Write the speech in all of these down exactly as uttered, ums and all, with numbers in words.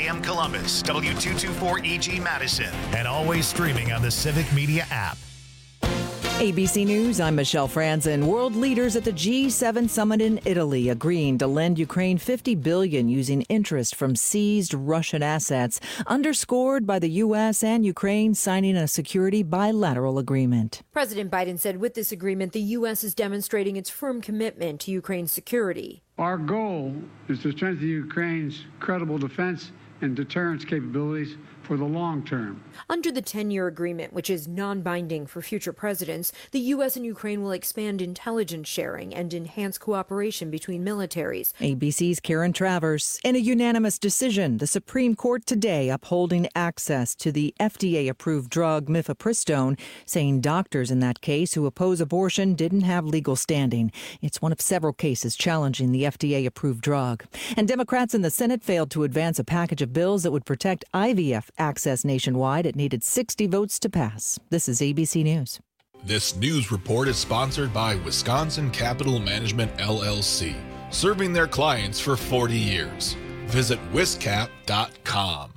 M Columbus, W two twenty-four E G Madison, and always streaming on the Civic Media app. A B C News, I'm Michelle Franzen. World leaders at the G seven summit in Italy agreeing to lend Ukraine fifty billion dollars using interest from seized Russian assets, underscored by the U S and Ukraine signing a security bilateral agreement. President Biden said with this agreement, the U S is demonstrating its firm commitment to Ukraine's security. Our goal is to strengthen Ukraine's credible defense and deterrence capabilities for the long term. Under the ten-year agreement, which is non-binding for future presidents, the U S and Ukraine will expand intelligence sharing and enhance cooperation between militaries. A B C's Karen Travers. In a unanimous decision, the Supreme Court today upholding access to the F D A-approved drug mifepristone, saying doctors in that case who oppose abortion didn't have legal standing. It's one of several cases challenging the F D A-approved drug. And Democrats in the Senate failed to advance a package of bills that would protect I V F access nationwide. It needed sixty votes to pass. This is A B C News. This news report is sponsored by Wisconsin Capital Management, L L C, serving their clients for forty years. Visit wiscap dot com.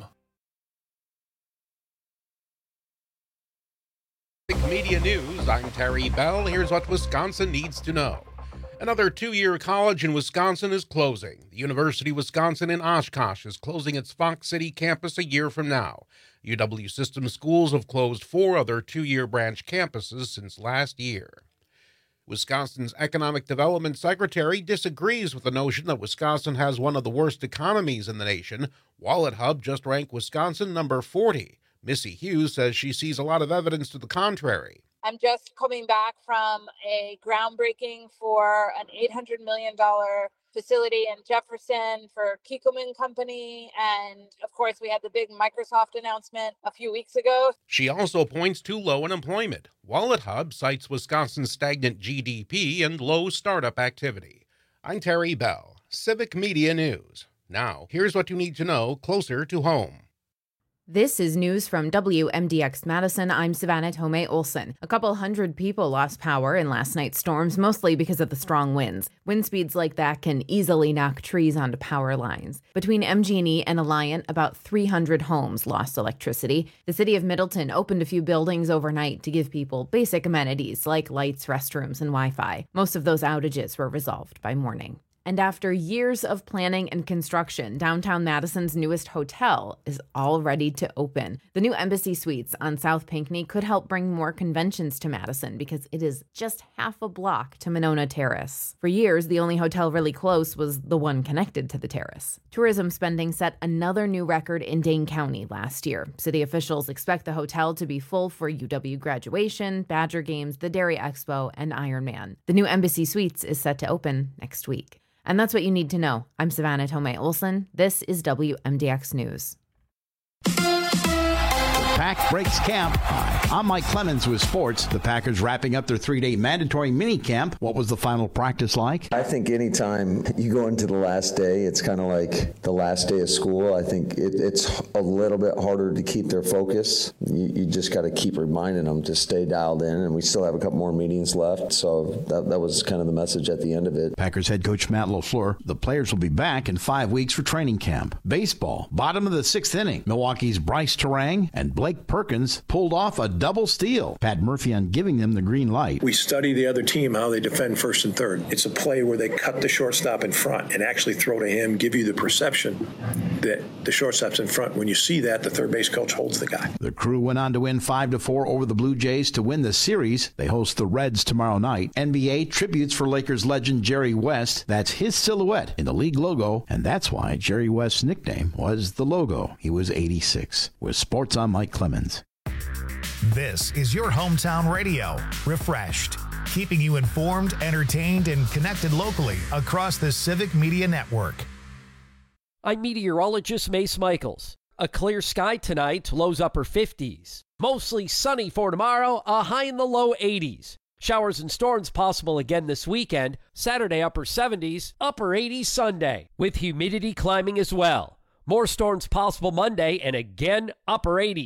Media News, I'm Terry Bell. Here's what Wisconsin needs to know. Another two-year college in Wisconsin is closing. The University of Wisconsin in Oshkosh is closing its Fox City campus a year from now. U W System Schools have closed four other two-year branch campuses since last year. Wisconsin's Economic Development Secretary disagrees with the notion that Wisconsin has one of the worst economies in the nation. WalletHub just ranked Wisconsin number forty. Missy Hughes says she sees a lot of evidence to the contrary. I'm just coming back from a groundbreaking for an eight hundred million dollars facility in Jefferson for Kikkoman Company. And of course, we had the big Microsoft announcement a few weeks ago. She also points to low unemployment. WalletHub cites Wisconsin's stagnant G D P and low startup activity. I'm Terry Bell, Civic Media News. Now, here's what you need to know closer to home. This is news from W M D X Madison. I'm Savannah Tomei Olson. A couple hundred people lost power in last night's storms, mostly because of the strong winds. Wind speeds like that can easily knock trees onto power lines. Between M G and E and Alliant, about three hundred homes lost electricity. The city of Middleton opened a few buildings overnight to give people basic amenities like lights, restrooms, and Wi-Fi. Most of those outages were resolved by morning. And after years of planning and construction, downtown Madison's newest hotel is all ready to open. The new Embassy Suites on South Pinckney could help bring more conventions to Madison because it is just half a block to Monona Terrace. For years, the only hotel really close was the one connected to the terrace. Tourism spending set another new record in Dane County last year. City officials expect the hotel to be full for U W graduation, Badger Games, the Dairy Expo, and Ironman. The new Embassy Suites is set to open next week. And that's what you need to know. I'm Savannah Tomei Olson. This is W M D X News. Pack breaks camp. Hi, I'm Mike Clemens with sports. The Packers wrapping up their three-day mandatory mini camp. What was the final practice like? I think anytime you go into the last day, it's kind of like the last day of school. I think it, it's a little bit harder to keep their focus. You, you just got to keep reminding them to stay dialed in, and we still have a couple more meetings left. So that, that was kind of the message at the end of it. Packers head coach Matt LaFleur. The players will be back in five weeks for training camp. Baseball, bottom of the sixth inning. Milwaukee's Bryce Terang and Blake Perkins pulled off a double steal. Pat Murphy on giving them the green light. We study the other team, how they defend first and third. It's a play where they cut the shortstop in front and actually throw to him, give you the perception that the shortstop's in front. When you see that, the third base coach holds the guy. The Crew went on to win five to four over the Blue Jays to win the series. They host the Reds tomorrow night. N B A tributes for Lakers legend Jerry West. That's his silhouette in the league logo, and that's why Jerry West's nickname was the logo. He was eighty-six. With sports, I'm Mike Clemens. This is your hometown radio, Refreshed, keeping you informed, entertained, and connected locally across the Civic Media Network. I'm meteorologist Mace Michaels. A clear sky tonight, lows upper fifties. Mostly sunny for tomorrow, a high in the low eighties. Showers and storms possible again this weekend. Saturday upper seventies, upper eighties Sunday, with humidity climbing as well. More storms possible Monday and again upper eighties.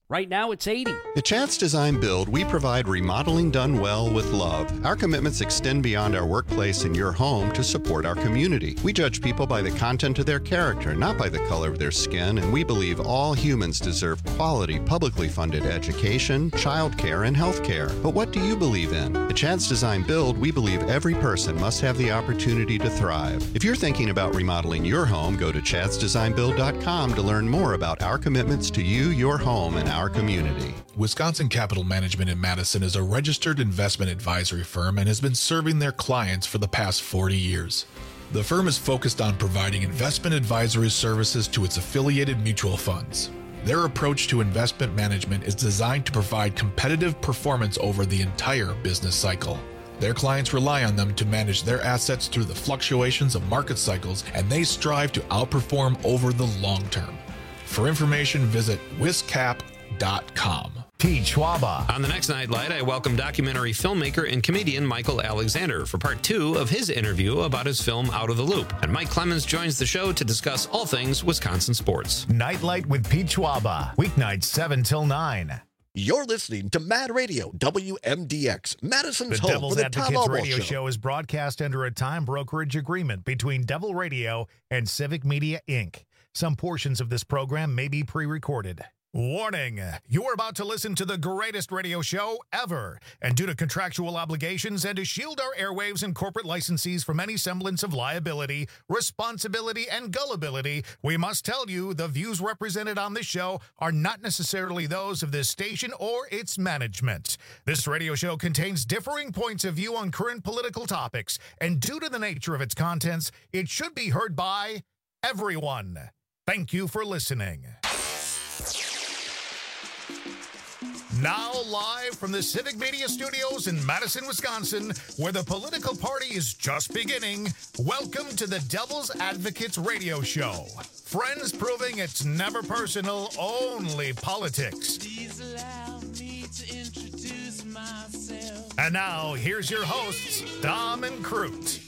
Right now it's eighty. At Chance Design Build, we provide remodeling done well with love. Our commitments extend beyond our workplace and your home to support our community. We judge people by the content of their character, not by the color of their skin, and we believe all humans deserve quality, publicly funded education, childcare, and health care. But what do you believe in? At Chance Design Build, we believe every person must have the opportunity to thrive. If you're thinking about remodeling your home, go to chance design build dot com to learn more about our commitments to you, your home, and our community. Wisconsin Capital Management in Madison is a registered investment advisory firm and has been serving their clients for the past forty years. The firm is focused on providing investment advisory services to its affiliated mutual funds. Their approach to investment management is designed to provide competitive performance over the entire business cycle. Their clients rely on them to manage their assets through the fluctuations of market cycles, and they strive to outperform over the long term. For information, visit wiscap dot com. Pete Schwaba. On the next Nightlight, I welcome documentary filmmaker and comedian Michael Alexander for part two of his interview about his film Out of the Loop. And Mike Clemens joins the show to discuss all things Wisconsin sports. Nightlight with Pete Schwaba. Weeknights seven till nine. You're listening to Mad Radio, W M D X, Madison's the home Devil's for the Tom Advocates Albo radio show. show is broadcast under a time brokerage agreement between Devil Radio and Civic Media, Incorporated. Some portions of this program may be pre-recorded. Warning, you're about to listen to the greatest radio show ever. And due to contractual obligations and to shield our airwaves and corporate licensees from any semblance of liability, responsibility, and gullibility, we must tell you the views represented on this show are not necessarily those of this station or its management. This radio show contains differing points of view on current political topics, and due to the nature of its contents, it should be heard by everyone. Thank you for listening. Now live from the Civic Media Studios in Madison, Wisconsin, where the political party is just beginning, welcome to the Devil's Advocates radio show. Friends proving it's never personal, only politics. Please allow me to introduce myself. And now, here's your hosts, Dom and Crute.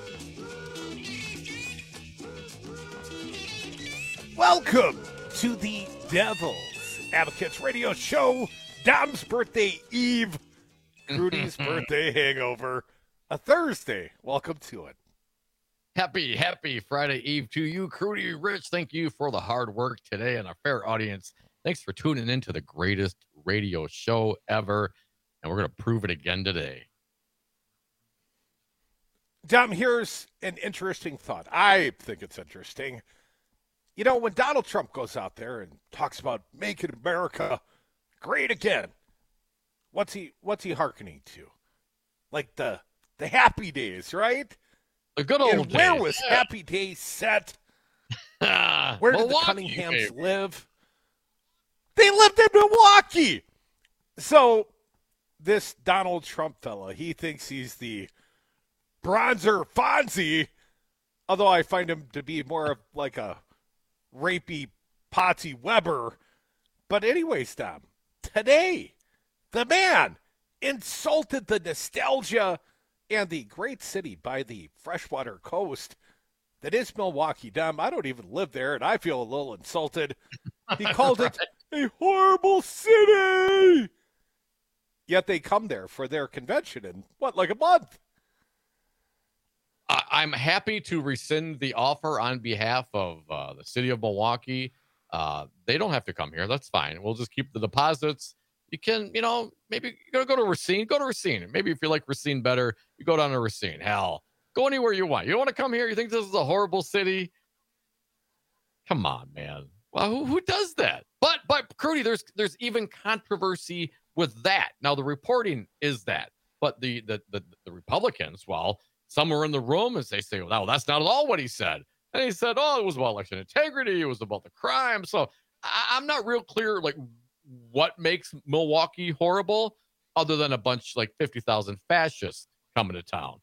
Welcome to the Devil's Advocates radio show. Dom's birthday eve, Rudy's birthday hangover, a Thursday. Welcome to it. Happy, happy Friday Eve to you, Crudy Rich. Thank you for the hard work today and a fair audience. Thanks for tuning in to the greatest radio show ever, and we're going to prove it again today. Dom, here's an interesting thought. I think it's interesting. You know, when Donald Trump goes out there and talks about making America great again, what's he what's he hearkening to? Like the the happy days, right? The good old and days. Where was yeah. Happy Days set? Where did the Cunninghams baby. live? They lived in Milwaukee. So this Donald Trump fella, he thinks he's the Bronzer Fonzie, although I find him to be more of like a rapey Patsy Weber. But anyways, Dom, today, the man insulted the nostalgia and the great city by the freshwater coast that is Milwaukee. Dom, I don't even live there, and I feel a little insulted. He called right. it a horrible city. Yet they come there for their convention in, what, like a month? I'm happy to rescind the offer on behalf of uh, the city of Milwaukee. Uh, they don't have to come here. That's fine. We'll just keep the deposits. You can, you know, maybe you're going to go to Racine. Go to Racine. Maybe if you like Racine better, you go down to Racine. Hell, go anywhere you want. You don't want to come here? You think this is a horrible city? Come on, man. Well, who, who does that? But, but Crudy, there's there's even controversy with that. Now, the reporting is that. But the the the, the Republicans, well, some were in the room as they say, well, that's not at all what he said. And he said, oh, it was about election integrity. It was about the crime. So I, I'm not real clear, like, what makes Milwaukee horrible other than a bunch, like, fifty thousand fascists coming to town.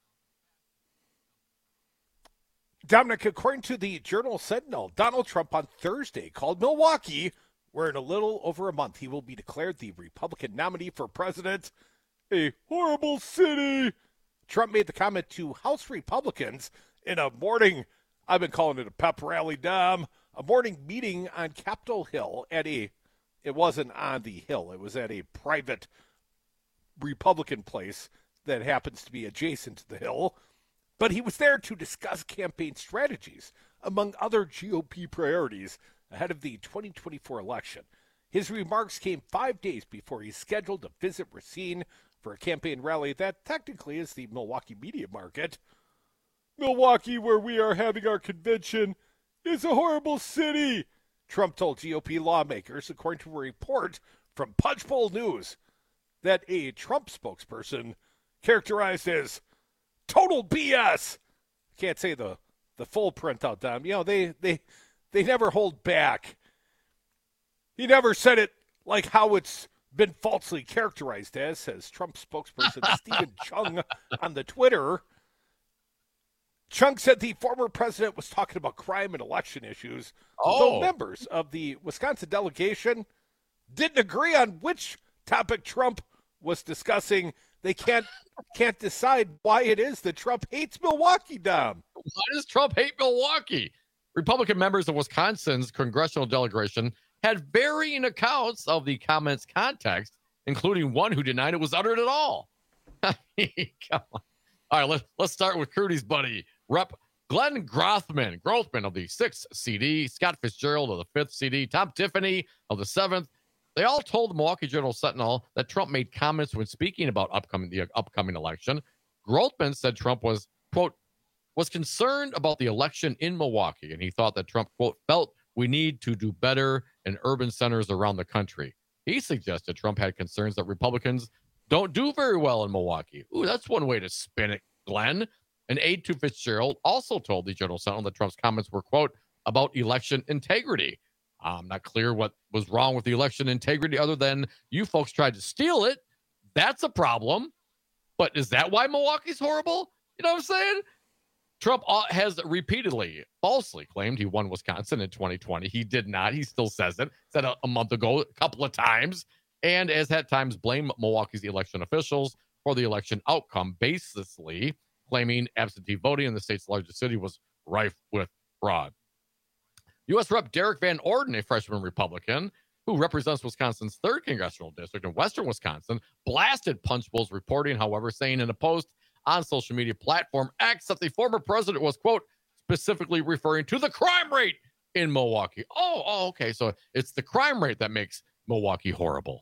Dominic, according to the Journal Sentinel, Donald Trump on Thursday called Milwaukee, where in a little over a month he will be declared the Republican nominee for president, a horrible city. Trump made the comment to House Republicans in a morning, I've been calling it a pep rally, Dom, a morning meeting on Capitol Hill at a it wasn't on the Hill. It was at a private Republican place that happens to be adjacent to the Hill. But he was there to discuss campaign strategies, among other G O P priorities, ahead of the twenty twenty-four election. His remarks came five days before he's scheduled to visit Racine for a campaign rally that technically is the Milwaukee media market. Milwaukee, where we are having our convention, is a horrible city, Trump told G O P lawmakers, according to a report from Punchbowl News that a Trump spokesperson characterized as total B S. I can't say the, the full printout, Dom. You know, they, they, they never hold back. He never said it like how it's been falsely characterized as, says Trump spokesperson Stephen Chung on the Twitter. Chung said the former president was talking about crime and election issues, Oh. though members of the Wisconsin delegation didn't agree on which topic Trump was discussing. They can't can't decide why it is that Trump hates Milwaukee, Dom. Why does Trump hate Milwaukee? Republican members of Wisconsin's congressional delegation had varying accounts of the comments' context, including one who denied it was uttered at all. Come on. All right, let's, let's start with Crudy's buddy, Rep Glenn Grothman, Grothman of the sixth C D, Scott Fitzgerald of the fifth C D, Tom Tiffany of the seventh. They all told the Milwaukee Journal Sentinel that Trump made comments when speaking about upcoming the upcoming election. Grothman said Trump was, quote, was concerned about the election in Milwaukee, and he thought that Trump, quote, felt we need to do better in urban centers around the country. He suggested Trump had concerns that Republicans don't do very well in Milwaukee. Ooh, that's one way to spin it, Glenn. An aide to Fitzgerald also told the Journal Sentinel that Trump's comments were, quote, about election integrity. I'm not clear what was wrong with the election integrity other than you folks tried to steal it. That's a problem. But is that why Milwaukee's horrible? You know what I'm saying? Trump has repeatedly falsely claimed he won Wisconsin in twenty twenty. He did not. He still says it. Said a, a month ago a couple of times. And has had times blamed Milwaukee's election officials for the election outcome, baselessly claiming absentee voting in the state's largest city was rife with fraud. U S Rep Derek Van Orden, a freshman Republican who represents Wisconsin's third congressional district in western Wisconsin, blasted Punchbowl's reporting, however, saying in a post on social media platform X that the former president was, quote, specifically referring to the crime rate in Milwaukee. Oh, oh, okay. So it's the crime rate that makes Milwaukee horrible.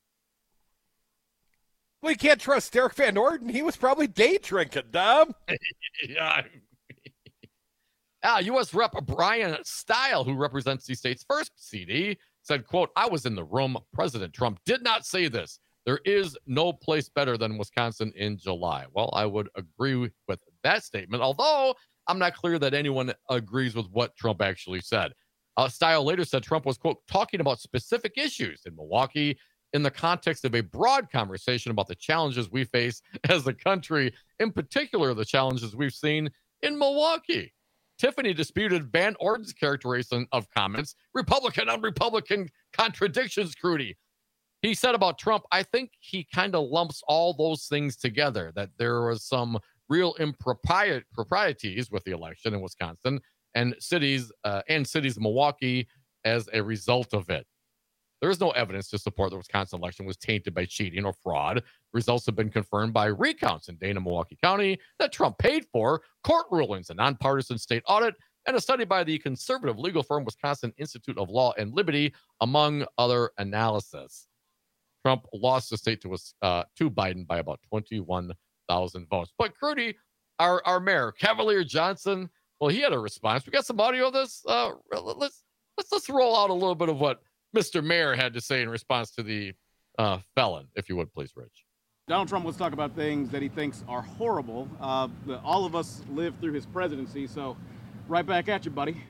We can't trust Derek Van Orden. He was probably day drinking, Dom. Yeah. Ah, U S Rep Brian Stile, who represents the state's first C D, said, quote, I was in the room. President Trump did not say this. There is no place better than Wisconsin in July. Well, I would agree with that statement, although I'm not clear that anyone agrees with what Trump actually said. Uh, Stile later said Trump was, quote, talking about specific issues in Milwaukee in the context of a broad conversation about the challenges we face as a country, in particular, the challenges we've seen in Milwaukee. Tiffany disputed Van Orden's characterization of comments, Republican on Republican contradictions, Crudy. He said about Trump, I think he kind of lumps all those things together, that there was some real improprieties with the election in Wisconsin and cities uh, and cities of Milwaukee as a result of it. There is no evidence to support the Wisconsin election was tainted by cheating or fraud. Results have been confirmed by recounts in Dana, Milwaukee County that Trump paid for, court rulings, a nonpartisan state audit, and a study by the conservative legal firm Wisconsin Institute of Law and Liberty, among other analysis. Trump lost the state to uh, to Biden by about twenty-one thousand votes. But Crudy, our, our mayor, Cavalier Johnson, well, he had a response. We got some audio of this. Uh, let's, let's, let's roll out a little bit of what Mister Mayor had to say in response to the uh, felon, if you would, please, Rich. Donald Trump wants to talk about things that he thinks are horrible. Uh, the, all of us lived through his presidency, so right back at you, buddy.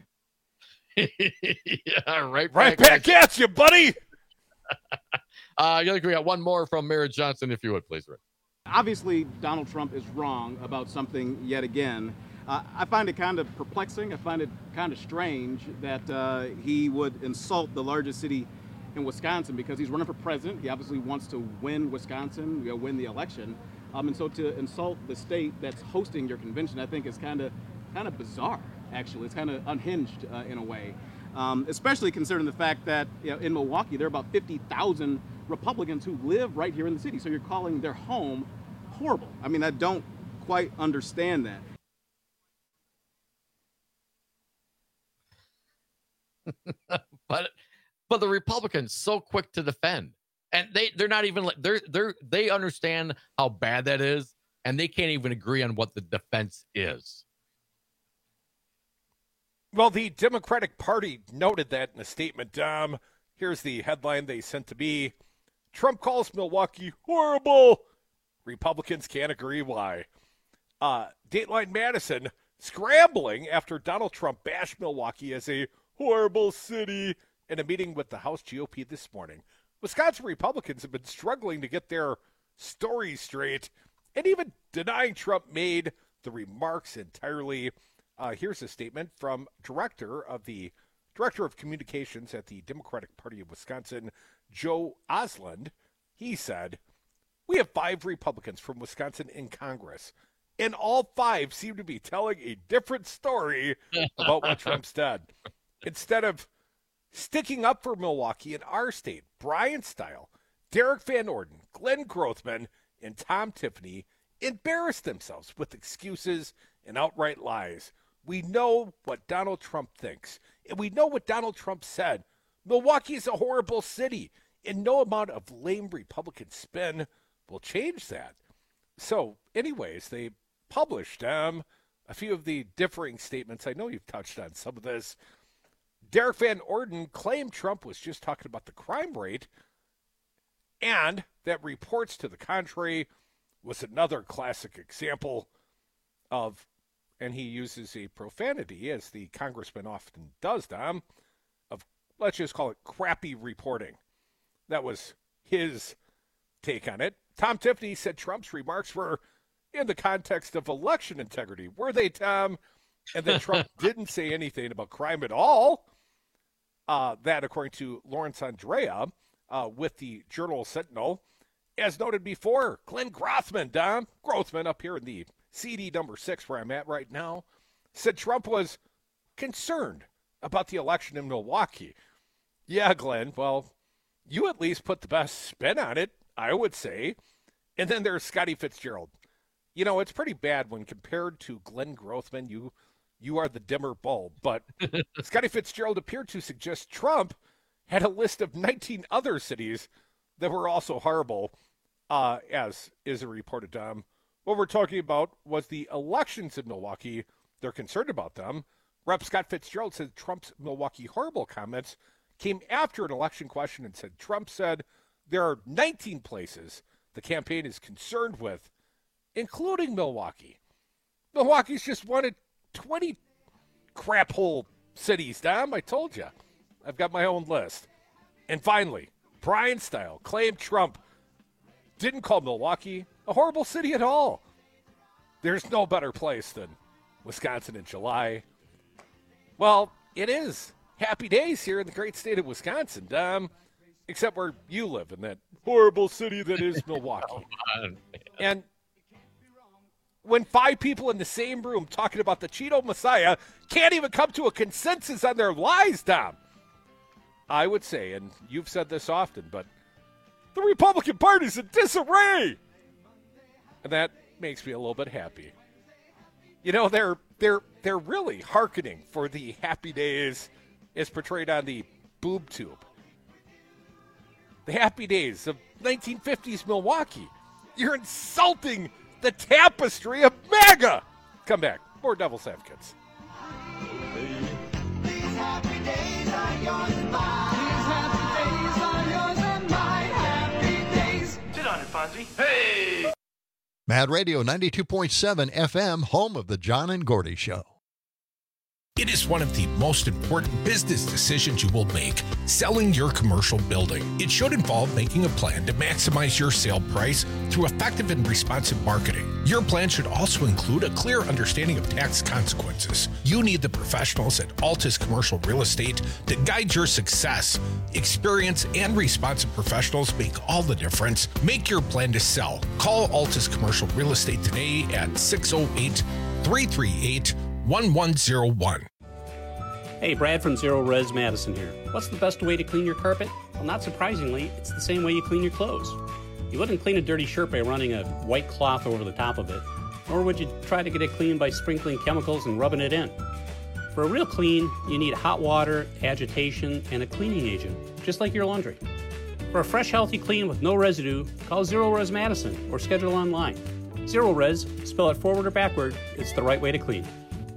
yeah, right, right back, back at, at you, buddy. uh, I think we got one more from Mayor Johnson, if you would, please, Rich. Obviously, Donald Trump is wrong about something yet again. Uh, I find it kind of perplexing. I find it kind of strange that uh, he would insult the largest city in Wisconsin because he's running for president. He obviously wants to win Wisconsin, you know, win the election. Um, and so to insult the state that's hosting your convention, I think is kind of kind of bizarre, actually. It's kind of unhinged uh, in a way. um, especially considering the fact that you know, in Milwaukee, there are about fifty thousand Republicans who live right here in the city. So you're calling their home horrible. I mean, I don't quite understand that. but but the Republicans so quick to defend, and they they're not even like they're they're they understand how bad that is, and they can't even agree on what the defense is. Well, the Democratic Party noted that in a statement. Um, here's the headline they sent to me: Trump calls Milwaukee horrible. Republicans can't agree why. Uh, Dateline Madison scrambling after Donald Trump bashed Milwaukee as a horrible city in a meeting with the House G O P this morning. Wisconsin Republicans have been struggling to get their story straight and even denying Trump made the remarks entirely. Uh, here's a statement from director of the director of communications at the Democratic Party of Wisconsin, Joe Osland. He said, "We have five Republicans from Wisconsin in Congress, and all five seem to be telling a different story about what Trump's done. Instead of sticking up for Milwaukee in our state, Brian Style, Derek Van Orden, Glenn Grothman, and Tom Tiffany embarrassed themselves with excuses and outright lies. We know what Donald Trump thinks, and we know what Donald Trump said. Milwaukee is a horrible city, and no amount of lame Republican spin will change that." So, anyways, they published um, a few of the differing statements. I know you've touched on some of this. Derek Van Orden claimed Trump was just talking about the crime rate, and that reports to the contrary was another classic example of, and he uses a profanity, as the congressman often does, Dom, of, let's just call it crappy reporting. That was his take on it. Tom Tiffany said Trump's remarks were in the context of election integrity. Were they, Tom? And that Trump didn't say anything about crime at all. Uh, that, according to Lawrence Andrea, uh, with the Journal Sentinel. As noted before, Glenn Grothman, Dom, Grothman up here in the C D number six where I'm at right now, said Trump was concerned about the election in Milwaukee. Yeah, Glenn, well, you at least put the best spin on it, I would say. And then there's Scotty Fitzgerald. You know, it's pretty bad when compared to Glenn Grothman, you you are the dimmer bulb. But Scotty Fitzgerald appeared to suggest Trump had a list of nineteen other cities that were also horrible, uh, as is reported, Dom. What we're talking about was the elections in Milwaukee. They're concerned about them. Representative Scott Fitzgerald said Trump's Milwaukee horrible comments came after an election question and said Trump said there are nineteen places the campaign is concerned with, including Milwaukee. Milwaukee's just one of twenty crap hole cities, Dom. I told you. I've got my own list. And finally, Brian Style claimed Trump didn't call Milwaukee a horrible city at all. There's no better place than Wisconsin in July. Well, it is happy days here in the great state of Wisconsin, Dom, except where you live in that horrible city that is Milwaukee. On, and when five people in the same room talking about the Cheeto Messiah can't even come to a consensus on their lies, Dom, I would say, and you've said this often, but the Republican Party's in disarray. And that makes me a little bit happy. You know, they're they're they're really hearkening for the happy days as portrayed on the boob tube. The happy days of nineteen fifties Milwaukee. You're insulting the tapestry of MAGA. Come back. More Devil's Advocates. These happy days are yours and mine. These happy days are yours and mine. Happy days. Sit on it, Fonzie. Hey! Mad Radio ninety-two point seven F M, home of the John and Gordy Show. It is one of the most important business decisions you will make, selling your commercial building. It should involve making a plan to maximize your sale price through effective and responsive marketing. Your plan should also include a clear understanding of tax consequences. You need the professionals at Altus Commercial Real Estate to guide your success. Experience and responsive professionals make all the difference. Make your plan to sell. Call Altus Commercial Real Estate today at six oh eight, three three eight, one one oh one. Hey, Brad from Zero Res Madison here. What's the best way to clean your carpet? Well, not surprisingly, it's the same way you clean your clothes. You wouldn't clean a dirty shirt by running a white cloth over the top of it, nor would you try to get it clean by sprinkling chemicals and rubbing it in. For a real clean, you need hot water, agitation, and a cleaning agent, just like your laundry. For a fresh, healthy clean with no residue, call Zero Res Madison or schedule online. Zero Res, spell it forward or backward, it's the right way to clean.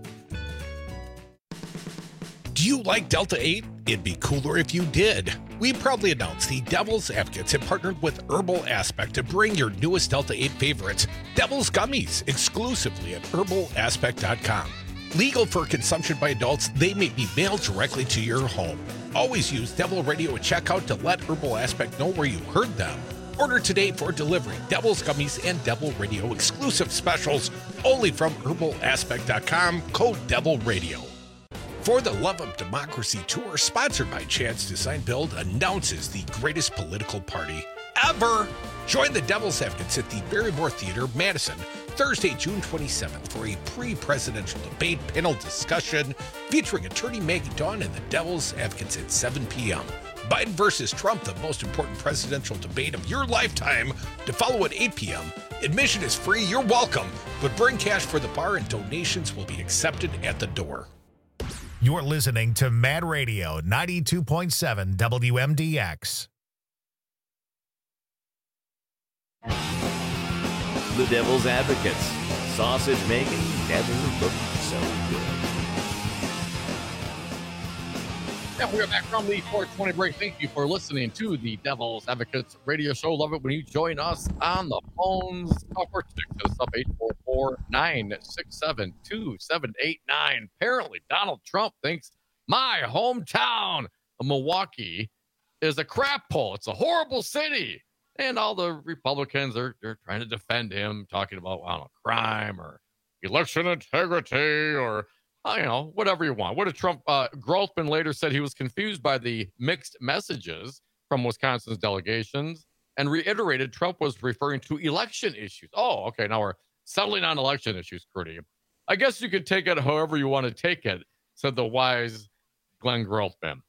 Do you like Delta eight? It'd be cooler if you did. We proudly announce the Devil's Advocates have partnered with Herbal Aspect to bring your newest Delta eight favorites, Devil's Gummies, exclusively at herbal aspect dot com. Legal for consumption by adults, they may be mailed directly to your home. Always use Devil Radio at checkout to let Herbal Aspect know where you heard them. Order today for delivery. Devil's Gummies and Devil Radio exclusive specials only from herbal aspect dot com, code Devil Radio. For the Love of Democracy Tour, sponsored by Chance Design Build, announces the greatest political party ever. Join the Devil's Advocates at the Barrymore Theater, Madison, Thursday, June twenty-seventh, for a pre-presidential debate panel discussion featuring attorney Maggie Dawn and the Devil's Advocates at seven p.m. Biden versus Trump, the most important presidential debate of your lifetime, to follow at eight p.m. Admission is free, you're welcome, but bring cash for the bar and donations will be accepted at the door. You're listening to Mad Radio ninety-two point seven W M D X. The Devil's Advocates. Sausage making never looked so good. And we are back from the four twenty break. Thank you for listening to the Devil's Advocates radio show. Love it when you join us on the phones. Call for us up eight four four, nine six seven, two seven eight nine. Apparently, Donald Trump thinks my hometown of Milwaukee is a crap hole. It's a horrible city. And all the Republicans are they're trying to defend him, talking about, I don't know, crime or election integrity or, you know, whatever you want. What did Trump, uh, Grothman later said he was confused by the mixed messages from Wisconsin's delegations and reiterated Trump was referring to election issues. Oh, okay. Now we're settling on election issues, Crudy. I guess you could take it however you want to take it, said the wise Glenn Grothman.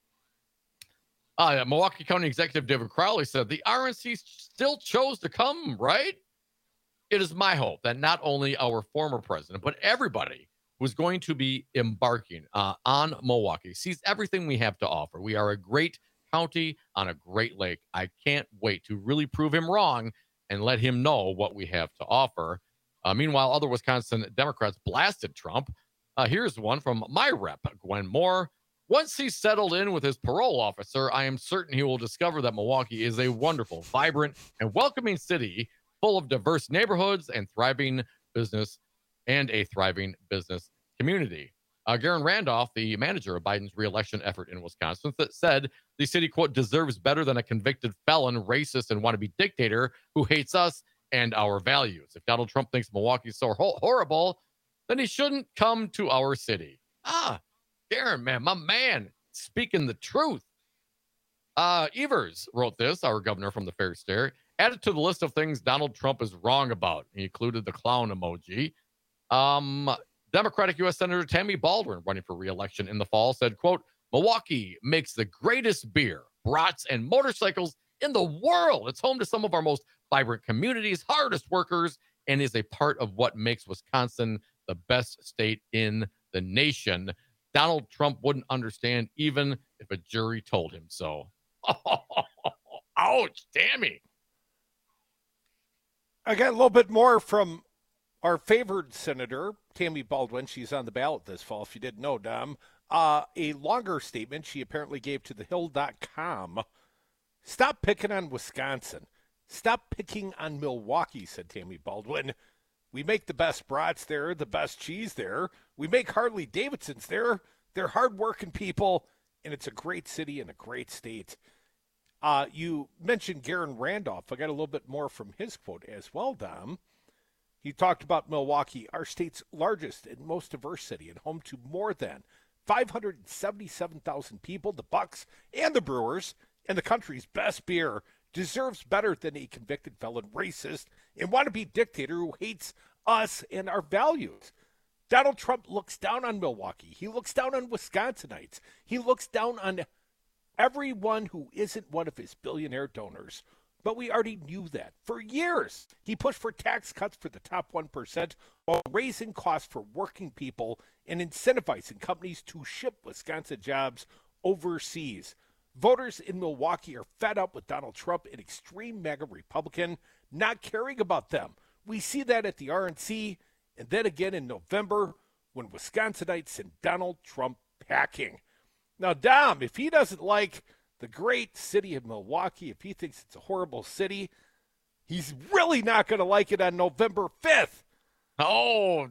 Uh, Milwaukee County Executive David Crowley said the R N C still chose to come, right? It is my hope that not only our former president, but everybody who's going to be embarking uh, on Milwaukee sees everything we have to offer. We are a great county on a great lake. I can't wait to really prove him wrong and let him know what we have to offer. Uh, meanwhile, other Wisconsin Democrats blasted Trump. Uh, here's one from my rep, Gwen Moore. Once he's settled in with his parole officer, I am certain he will discover that Milwaukee is a wonderful, vibrant, and welcoming city full of diverse neighborhoods and thriving business and a thriving business community. Uh, Garen Randolph, the manager of Biden's reelection effort in Wisconsin, th- said the city, quote, deserves better than a convicted felon, racist, and wannabe dictator who hates us and our values. If Donald Trump thinks Milwaukee is so ho- horrible, then he shouldn't come to our city. Ah, Garen, man, my man, speaking the truth. Uh, Evers wrote this, our governor from the Fair Stare, added to the list of things Donald Trump is wrong about. He included the clown emoji. Um, Democratic U S Senator Tammy Baldwin, running for re-election in the fall, said, quote, Milwaukee makes the greatest beer, brats, and motorcycles in the world. It's home to some of our most vibrant communities, hardest workers, and is a part of what makes Wisconsin the best state in the nation. Donald Trump wouldn't understand even if a jury told him so. Ouch, Tammy. I got a little bit more from our favored senator, Tammy Baldwin. She's on the ballot this fall, if you didn't know, Dom. Uh, a longer statement she apparently gave to the hill dot com. Stop picking on Wisconsin. Stop picking on Milwaukee, said Tammy Baldwin. We make the best brats there, the best cheese there. We make Harley Davidsons there. They're hardworking people, and it's a great city and a great state. Uh, you mentioned Garen Randolph. I got a little bit more from his quote as well, Dom. He talked about Milwaukee, our state's largest and most diverse city, and home to more than five hundred seventy-seven thousand people. The Bucks and the Brewers, and the country's best beer, deserves better than a convicted felon, racist, and wannabe dictator who hates us and our values. Donald Trump looks down on Milwaukee. He looks down on Wisconsinites. He looks down on everyone who isn't one of his billionaire donors. But we already knew that. For years, he pushed for tax cuts for the top one percent while raising costs for working people and incentivizing companies to ship Wisconsin jobs overseas. Voters in Milwaukee are fed up with Donald Trump, an extreme MAGA Republican, not caring about them. We see that at the R N C, and then again in November when Wisconsinites send Donald Trump packing. Now, Dom, if he doesn't like the great city of Milwaukee, if he thinks it's a horrible city, he's really not going to like it on November fifth. Oh,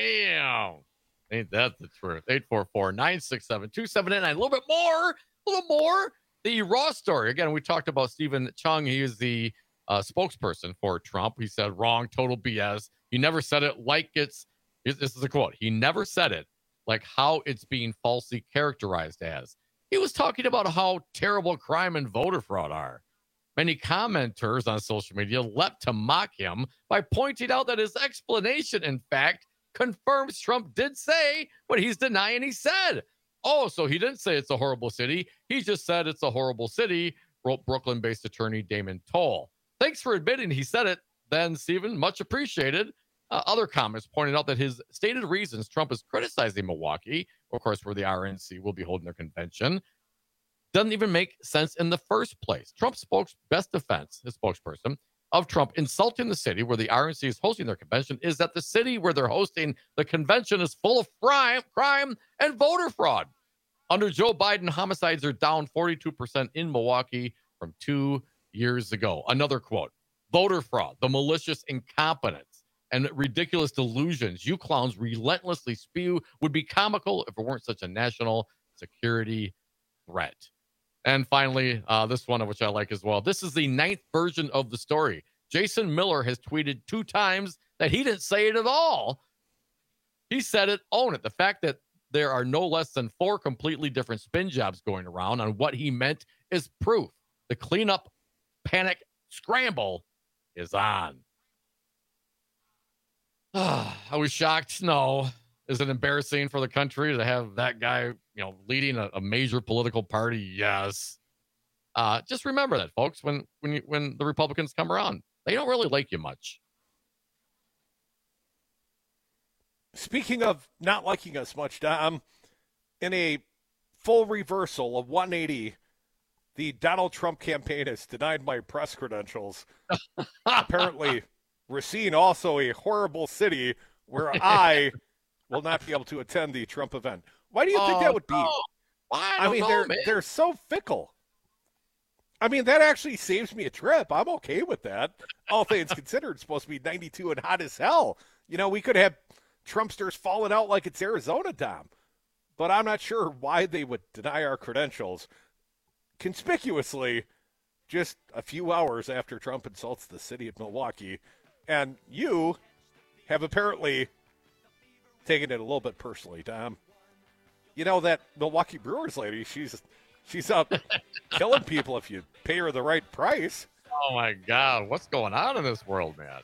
damn. Ain't that the truth? eight four four, nine six seven, two seven eight nine. A little bit more, a little more. The Raw story. Again, we talked about Stephen Chung. He is the uh, spokesperson for Trump. He said, wrong, total B S. He never said it like it's, this is a quote, he never said it like how it's being falsely characterized as. He was talking about how terrible crime and voter fraud are. Many commenters on social media leapt to mock him by pointing out that his explanation, in fact, confirms Trump did say what he's denying he said. Oh, so he didn't say it's a horrible city. He just said it's a horrible city, wrote Brooklyn-based attorney Damon Toll. Thanks for admitting he said it, then, Stephen. Much appreciated. Uh, other comments pointed out that his stated reasons Trump is criticizing Milwaukee, of course, where the R N C will be holding their convention, doesn't even make sense in the first place. Trump's spokes best defense, his spokesperson, of Trump insulting the city where the R N C is hosting their convention is that the city where they're hosting the convention is full of crime, crime and voter fraud. Under Joe Biden, homicides are down forty-two percent in Milwaukee from two years ago. Another quote, voter fraud, the malicious incompetence and ridiculous delusions you clowns relentlessly spew would be comical if it weren't such a national security threat. And finally, uh, this one, which I like as well. This is the ninth version of the story. Jason Miller has tweeted two times that he didn't say it at all. He said it, own it. The fact that there are no less than four completely different spin jobs going around on what he meant is proof. The cleanup panic scramble is on. Are we shocked? No. Is it embarrassing for the country to have that guy, you know, leading a, a major political party? Yes. Uh, just remember that, folks. When when you, when the Republicans come around, they don't really like you much. Speaking of not liking us much, Dom, in a full reversal of one eighty, the Donald Trump campaign has denied my press credentials. Apparently, Racine also a horrible city where I will not be able to attend the Trump event. Why do you think oh, that would be? No. I, I mean, know, they're man. they're so fickle. I mean, that actually saves me a trip. I'm okay with that. All things considered, it's supposed to be ninety-two and hot as hell. You know, we could have Trumpsters falling out like it's Arizona, Dom. But I'm not sure why they would deny our credentials conspicuously just a few hours after Trump insults the city of Milwaukee. And you have apparently taken it a little bit personally, Tom. You know, that Milwaukee Brewers lady, she's she's up killing people if you pay her the right price. Oh, my God. What's going on in this world, man?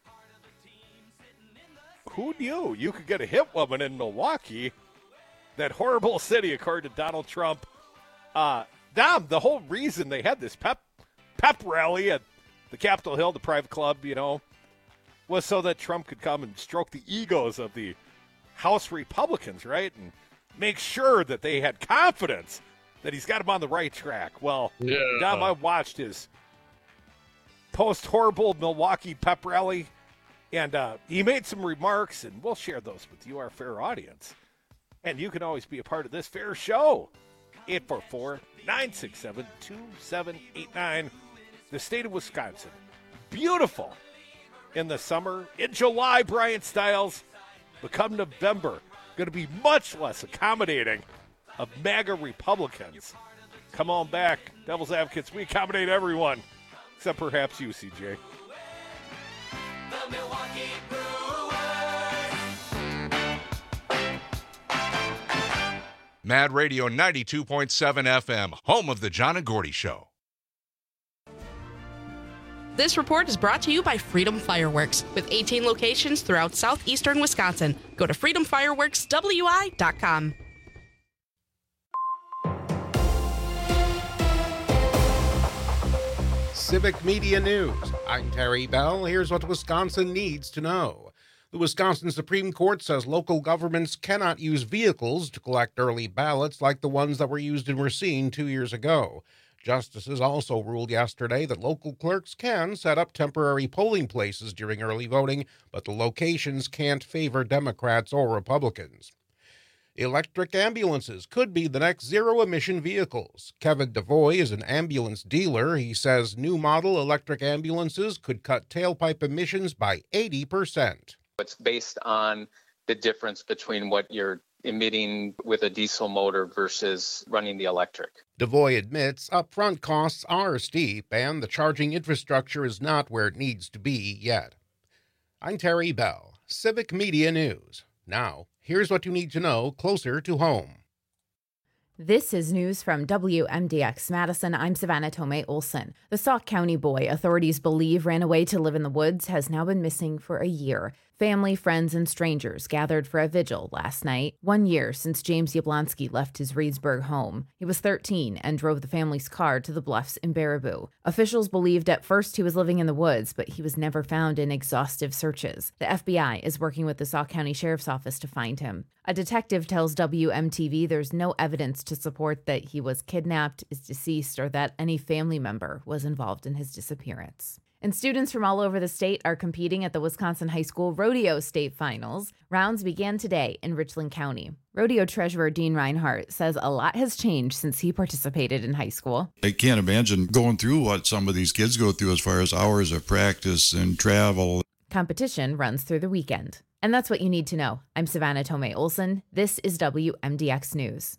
Who knew you could get a hit woman in Milwaukee? That horrible city, according to Donald Trump. Uh, Dom, the whole reason they had this pep pep rally at the Capitol Hill, the private club, you know, was so that Trump could come and stroke the egos of the House Republicans, right? And make sure that they had confidence that he's got them on the right track. Well, yeah. Dom, I watched his post-horrible Milwaukee pep rally, and uh, he made some remarks, and we'll share those with you, our fair audience. And you can always be a part of this fair show. eight four four, nine six seven, two seven eight nine. The state of Wisconsin. Beautiful in the summer. In July, Brian Stiles. But come November, going to be much less accommodating of MAGA Republicans. Come on back. Devil's Advocates, we accommodate everyone. Except perhaps you, C J. The Milwaukee Brewers. Mad Radio ninety-two point seven F M, home of the John and Gordy Show. This report is brought to you by Freedom Fireworks, with eighteen locations throughout southeastern Wisconsin. Go to freedom fireworks w i dot com. Civic Media News. I'm Terry Bell. Here's what Wisconsin needs to know. The Wisconsin Supreme Court says local governments cannot use vehicles to collect early ballots like the ones that were used in Racine two years ago. Justices also ruled yesterday that local clerks can set up temporary polling places during early voting, but the locations can't favor Democrats or Republicans. Electric ambulances could be the next zero-emission vehicles. Kevin Devoy is an ambulance dealer. He says new model electric ambulances could cut tailpipe emissions by eighty percent. It's based on the difference between what you're emitting with a diesel motor versus running the electric. Devoy admits upfront costs are steep and the charging infrastructure is not where it needs to be yet. I'm Terry Bell, Civic Media News. Now, here's what you need to know closer to home. This is news from W M D X Madison. I'm Savannah Tomei Olson. The Sauk County boy authorities believe ran away to live in the woods has now been missing for a year. Family, friends, and strangers gathered for a vigil last night, one year since James Yablonsky left his Reedsburg home. He was thirteen and drove the family's car to the bluffs in Baraboo. Officials believed at first he was living in the woods, but he was never found in exhaustive searches. The F B I is working with the Sauk County Sheriff's Office to find him. A detective tells W M T V there's no evidence to support that he was kidnapped, is deceased, or that any family member was involved in his disappearance. And students from all over the state are competing at the Wisconsin High School Rodeo State Finals. Rounds began today in Richland County. Rodeo treasurer Dean Reinhart says a lot has changed since he participated in high school. I can't imagine going through what some of these kids go through as far as hours of practice and travel. Competition runs through the weekend. And that's what you need to know. I'm Savannah Tomei Olson. This is W M D X News.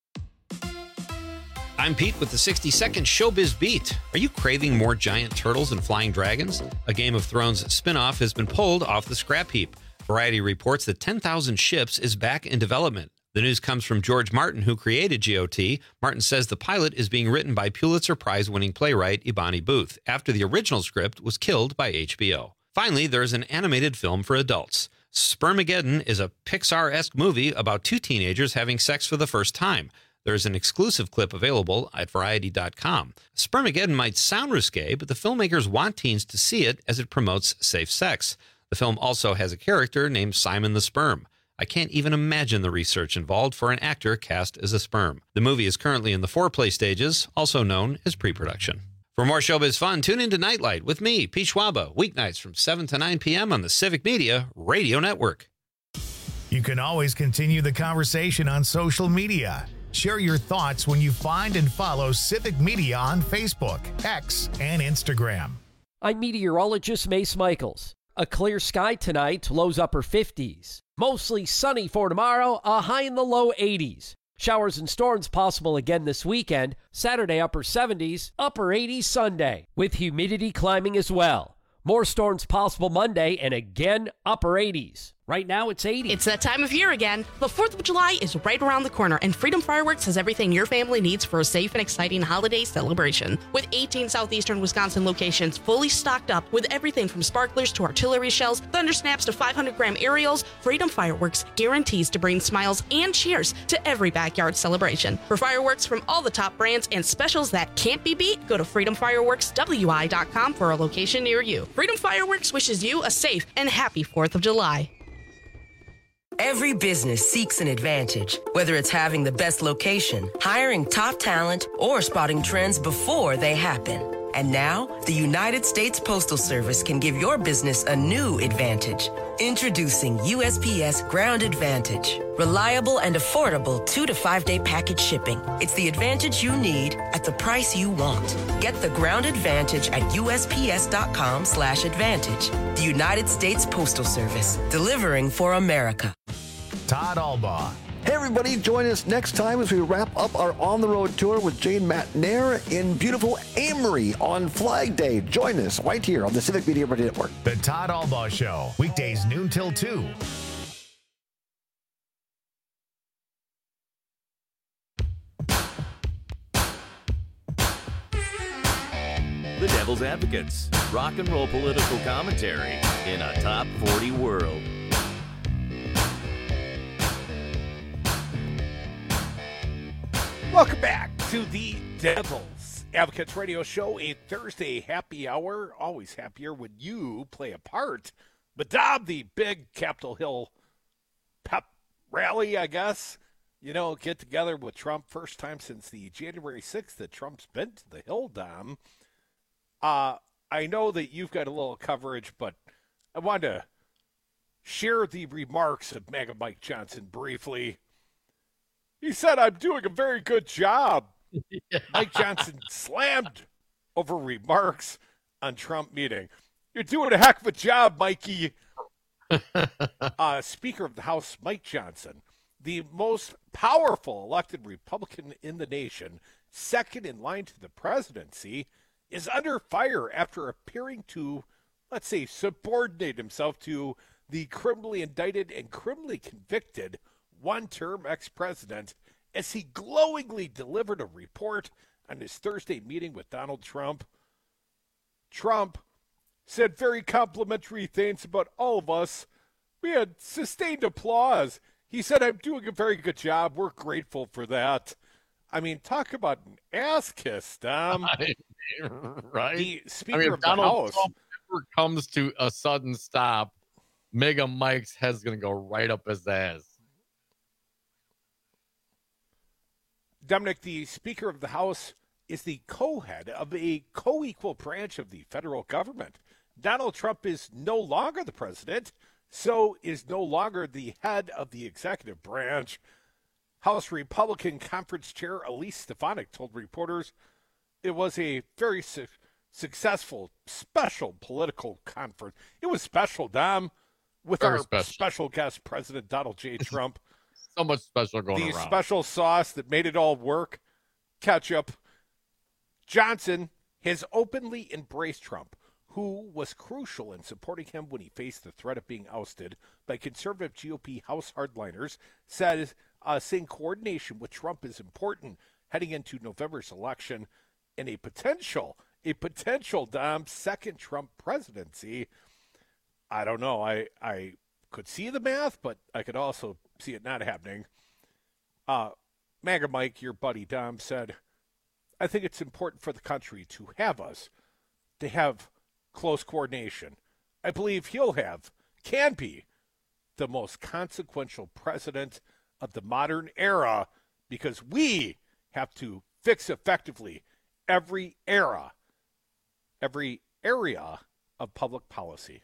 I'm Pete with the sixty second Showbiz Beat. Are you craving more giant turtles and flying dragons? A Game of Thrones spinoff has been pulled off the scrap heap. Variety reports that ten thousand Ships is back in development. The news comes from George Martin, who created G O T. Martin says the pilot is being written by Pulitzer Prize-winning playwright Ibani Booth after the original script was killed by H B O. Finally, there's an animated film for adults. Spermageddon is a Pixar-esque movie about two teenagers having sex for the first time. There's an exclusive clip available at Variety dot com. Spermageddon might sound risque, but the filmmakers want teens to see it as it promotes safe sex. The film also has a character named Simon the Sperm. I can't even imagine the research involved for an actor cast as a sperm. The movie is currently in the foreplay stages, also known as pre-production. For more showbiz fun, tune into Nightlight with me, Pete Schwaba, weeknights from seven to nine p.m. on the Civic Media Radio Network. You can always continue the conversation on social media. Share your thoughts when you find and follow Civic Media on Facebook, X, and Instagram. I'm meteorologist Mace Michaels. A clear sky tonight, lows upper fifties. Mostly sunny for tomorrow, a high in the low eighties. Showers and storms possible again this weekend. Saturday, upper seventies, upper eighties Sunday, with humidity climbing as well. More storms possible Monday, and again, upper eighties. Right now, it's eighty. It's that time of year again. The fourth of July is right around the corner, and Freedom Fireworks has everything your family needs for a safe and exciting holiday celebration. With eighteen southeastern Wisconsin locations fully stocked up with everything from sparklers to artillery shells, thunder snaps to five hundred gram aerials, Freedom Fireworks guarantees to bring smiles and cheers to every backyard celebration. For fireworks from all the top brands and specials that can't be beat, go to freedom fireworks w i dot com for a location near you. Freedom Fireworks wishes you a safe and happy fourth of July. Every business seeks an advantage, whether it's having the best location, hiring top talent, or spotting trends before they happen. And now, the United States Postal Service can give your business a new advantage. Introducing U S P S Ground Advantage. Reliable and affordable two to five day package shipping. It's the advantage you need at the price you want. Get the Ground Advantage at U S P S dot com slash advantage. The United States Postal Service, delivering for America. Todd Albaugh. Hey everybody, join us next time as we wrap up our On the Road tour with Jane Matt Nair in beautiful Amory on Flag Day. Join us right here on the Civic Media Radio Network. The Todd Albaugh Show, weekdays noon till two. The Devil's Advocates. Rock and roll political commentary in a top forty world. Welcome back to the Devil's Advocates Radio Show, a Thursday happy hour. Always happier when you play a part. Madame, the big Capitol Hill pep rally, I guess. You know, get together with Trump. First time since the January sixth that Trump's been to the Hill, Dom. Uh, I know that you've got a little coverage, but I wanted to share the remarks of MAGA Mike Johnson briefly. He said, I'm doing a very good job. Yeah. Mike Johnson slammed over remarks on Trump meeting. You're doing a heck of a job, Mikey. uh, Speaker of the House, Mike Johnson, the most powerful elected Republican in the nation, second in line to the presidency, is under fire after appearing to, let's say, subordinate himself to the criminally indicted and criminally convicted one-term ex-president as he glowingly delivered a report on his Thursday meeting with Donald Trump. Trump said very complimentary things about all of us. We had sustained applause. He said, I'm doing a very good job. We're grateful for that. I mean, talk about an ass kiss, Dom. I mean, right? The Speaker I mean, of if the Donald House Trump ever comes to a sudden stop, Mega Mike's head's going to go right up his ass. Dominic, the Speaker of the House is the co-head of a co-equal branch of the federal government. Donald Trump is no longer the president, so is no longer the head of the executive branch. House Republican Conference Chair Elise Stefanik told reporters it was a very su- successful, special political conference. It was special, Dom, with Very our special. special guest, President Donald J. Trump. So much special going the around. special sauce that made it all work, ketchup. Johnson has openly embraced Trump, who was crucial in supporting him when he faced the threat of being ousted by conservative G O P House hardliners, says, uh, saying coordination with Trump is important heading into November's election and a potential, a potential, Dom, second Trump presidency. I don't know. I, I could see the math, but I could also see it not happening. Uh, MAGA Mike, your buddy Dom, said, I think it's important for the country to have us, to have close coordination. I believe he'll have, can be, the most consequential president of the modern era because we have to fix effectively every era, every area of public policy.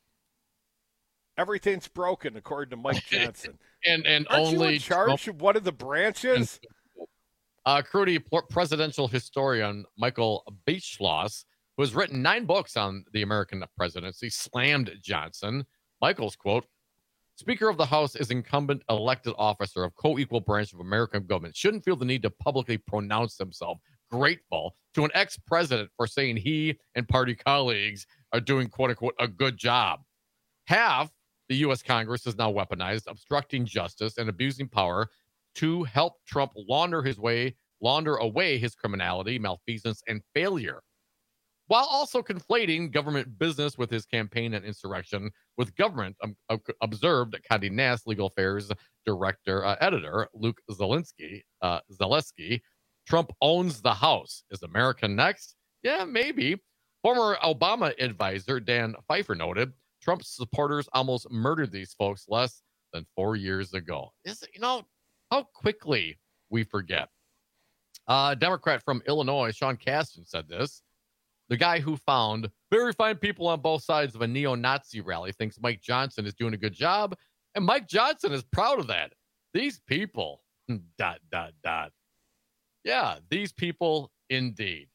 Everything's broken, according to Mike Johnson. and and Aren't only you in charge Trump- of one of the branches? Uh, Crudy presidential historian Michael Beachloss, who has written nine books on the American presidency, slammed Johnson. Michael's quote, Speaker of the House is incumbent elected officer of co-equal branch of American government. Shouldn't feel the need to publicly pronounce himself grateful to an ex-president for saying he and party colleagues are doing, quote unquote, a good job. Half the U S Congress is now weaponized, obstructing justice and abusing power to help Trump launder his way, launder away his criminality, malfeasance, and failure, while also conflating government business with his campaign and insurrection with government, um, observed Condé Nast legal affairs director, uh, editor Luke Zielinski, uh, Zaleski. Trump owns the House. Is America next? Yeah, maybe. Former Obama advisor Dan Pfeiffer noted, Trump's supporters almost murdered these folks less than four years ago. Is you know how quickly we forget. Uh, Democrat from Illinois, Sean Casten, said this. The guy who found very fine people on both sides of a neo-Nazi rally thinks Mike Johnson is doing a good job, and Mike Johnson is proud of that. These people, dot, dot, dot. Yeah, these people indeed.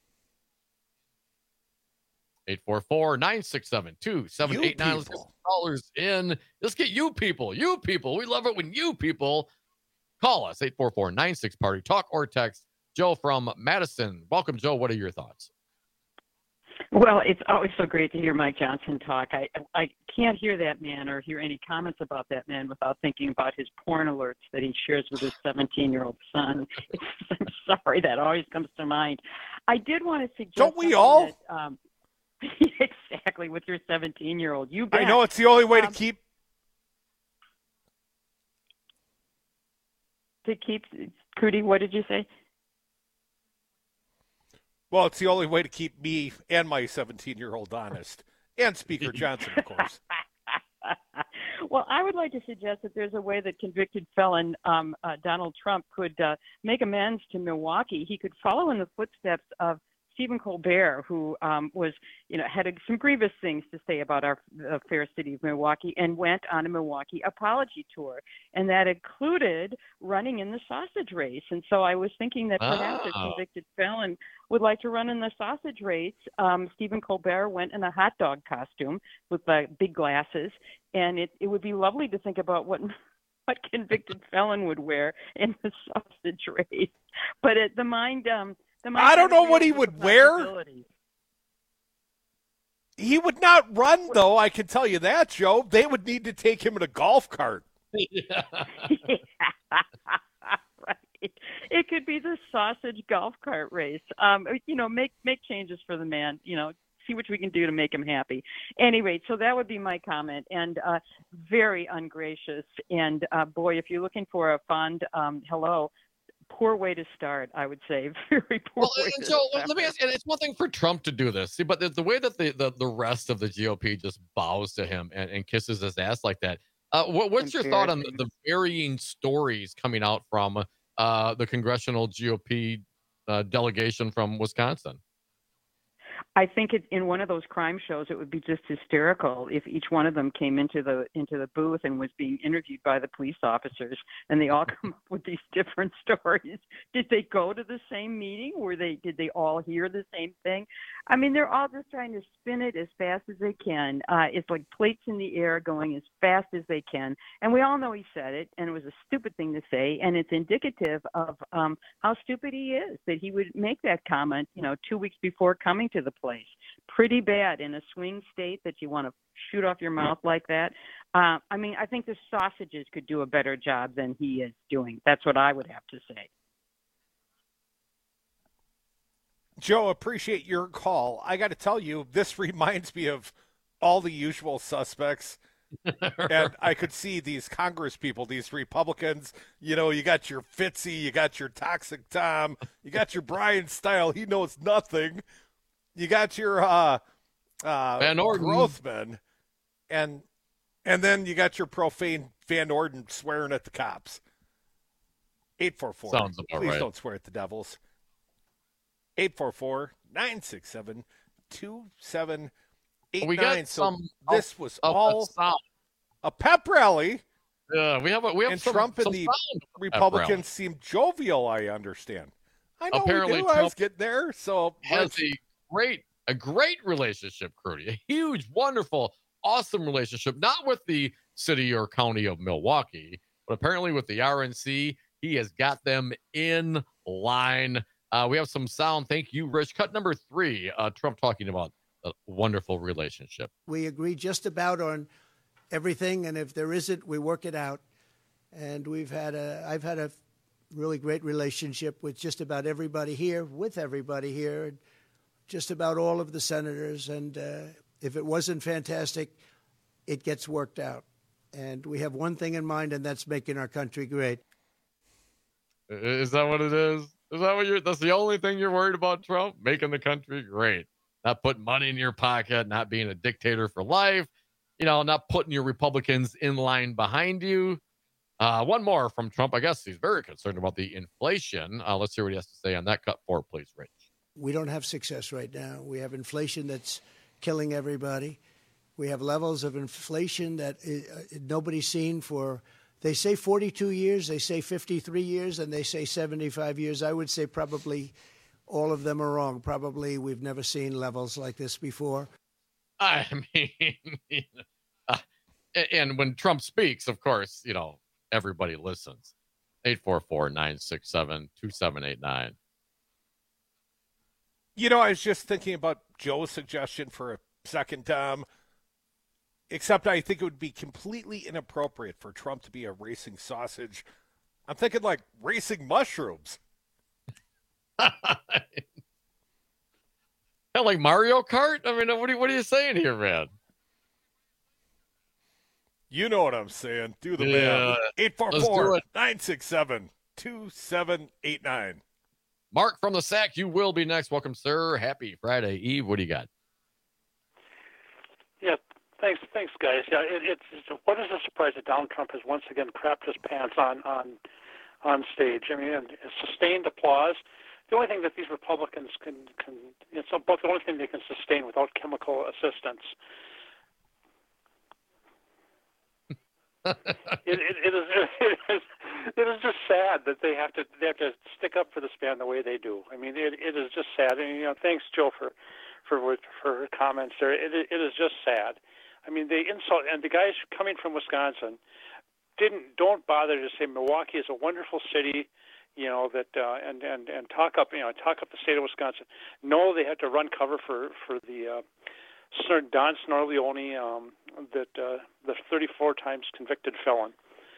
eight four four, nine six seven, two seven eight nine. Let's get some callers in. Let's get you people. You people. We love it when you people call us. eight four four, nine six party. Talk or text. Joe from Madison. Welcome, Joe. What are your thoughts? Well, it's always so great to hear Mike Johnson talk. I I can't hear that man or hear any comments about that man without thinking about his porn alerts that he shares with his seventeen-year-old son. It's, I'm sorry, that always comes to mind. I did want to suggest. Don't we all? That, um, exactly, with your seventeen-year-old. You bet. I know it's the only way um, to keep. To keep, Crudy, what did you say? Well, it's the only way to keep me and my seventeen-year-old honest. And Speaker Johnson, of course. Well, I would like to suggest that there's a way that convicted felon um, uh, Donald Trump could uh, make amends to Milwaukee. He could follow in the footsteps of Stephen Colbert, who um, was, you know, had a, some grievous things to say about our uh, fair city of Milwaukee, and went on a Milwaukee apology tour, and that included running in the sausage race. And so I was thinking that perhaps a Oh. convicted felon would like to run in the sausage race. Um, Stephen Colbert went in a hot dog costume with uh, big glasses, and it, it would be lovely to think about what what convicted felon would wear in the sausage race. But it, the mind. Um, I don't know what he would wear. He would not run, though, I can tell you that, Joe. They would need to take him in a golf cart. Yeah. Right. It could be the sausage golf cart race. Um, you know, make make changes for the man, you know, see what we can do to make him happy. Anyway, so that would be my comment. And uh, very ungracious. And, uh, boy, if you're looking for a fond um, hello, poor way to start, I would say. Very poor Well, way and to so start. let me ask you, and it's one thing for Trump to do this, see, but the, the way that the, the, the rest of the G O P just bows to him and, and kisses his ass like that, uh, what, what's your thought on the, the varying stories coming out from uh, the congressional G O P uh, delegation from Wisconsin? I think it, in one of those crime shows, it would be just hysterical if each one of them came into the into the booth and was being interviewed by the police officers, and they all come up with these different stories. Did they go to the same meeting? Were they? Did they all hear the same thing? I mean, they're all just trying to spin it as fast as they can. Uh, it's like plates in the air, going as fast as they can. And we all know he said it, and it was a stupid thing to say, and it's indicative of um, how stupid he is that he would make that comment, you know, two weeks before coming to the place. Pretty bad in a swing state that you want to shoot off your mouth like that. Uh, I mean, I think the sausages could do a better job than he is doing. That's what I would have to say. Joe, appreciate your call. I got to tell you, this reminds me of All the Usual Suspects. And I could see these Congress people, these Republicans, you know, you got your Fitzy, you got your Toxic Tom, you got your Brian Style, he knows nothing. You got your uh, uh, Van Orden. Grothman, and and then you got your profane Van Orden swearing at the cops. eight four four. Sounds about Please right. don't swear at the devils. eight four four, nine six seven, two seven eight nine. We got So some this of- was of- of all sound. a pep rally. Yeah, we have a, we have and some, Trump and some the sound of a pep Republicans rally. seem jovial, I understand. I know Apparently we do. I was Trump getting there. So has a great a great relationship, Crudy, a huge, wonderful, awesome relationship, not with the city or county of Milwaukee, but apparently with the R N C. He has got them in line. Uh, we have some sound. Thank you, Rich. Cut number three. Uh, Trump talking about a wonderful relationship. We agree just about on everything, and if there isn't, we work it out. And we've had a, I've had a really great relationship with just about everybody here, with everybody here, and just about all of the senators. And uh, if it wasn't fantastic, it gets worked out. And we have one thing in mind, and that's making our country great. Is that what it is? Is that what you're, that's the only thing you're worried about, Trump? Making the country great. Not putting money in your pocket, not being a dictator for life, you know, not putting your Republicans in line behind you. Uh, one more from Trump. I guess he's very concerned about the inflation. Uh, let's hear what he has to say on that. Cut four, please, Rich. We don't have success right now. We have inflation that's killing everybody. We have levels of inflation that uh, nobody's seen for, they say forty-two years, they say fifty-three years, and they say seventy-five years. I would say probably all of them are wrong. Probably we've never seen levels like this before. I mean, uh, and when Trump speaks, of course, you know, everybody listens. eight four four, nine six seven, two seven eight nine. You know, I was just thinking about Joe's suggestion for a second, Tom. Except I think it would be completely inappropriate for Trump to be a racing sausage. I'm thinking like racing mushrooms. Hell, like Mario Kart? I mean, what are, what are you saying here, man? You know what I'm saying. Do the Yeah. math. eight four Let's do four, it. nine six seven, two seven eight nine. Mark from the Sack, you will be next. Welcome, sir. Happy Friday Eve. What do you got? Yeah, thanks, thanks, guys. Yeah, it, it's, it's what is the surprise that Donald Trump has once again crapped his pants on on on stage? I mean, sustained applause. The only thing that these Republicans can can it's about the only thing they can sustain without chemical assistance. it, it, it is it is it is just sad that they have to they have to stick up for this man the way they do. I mean, it it is just sad. And you know, thanks, Joe, for for for comments there. It it is just sad. I mean, they insult, and the guys coming from Wisconsin didn't don't bother to say Milwaukee is a wonderful city, you know, that uh, and and and talk up you know talk up the state of Wisconsin. No, they had to run cover for for the uh, Sir Don Snorleone, um, that uh, the thirty-four times convicted felon.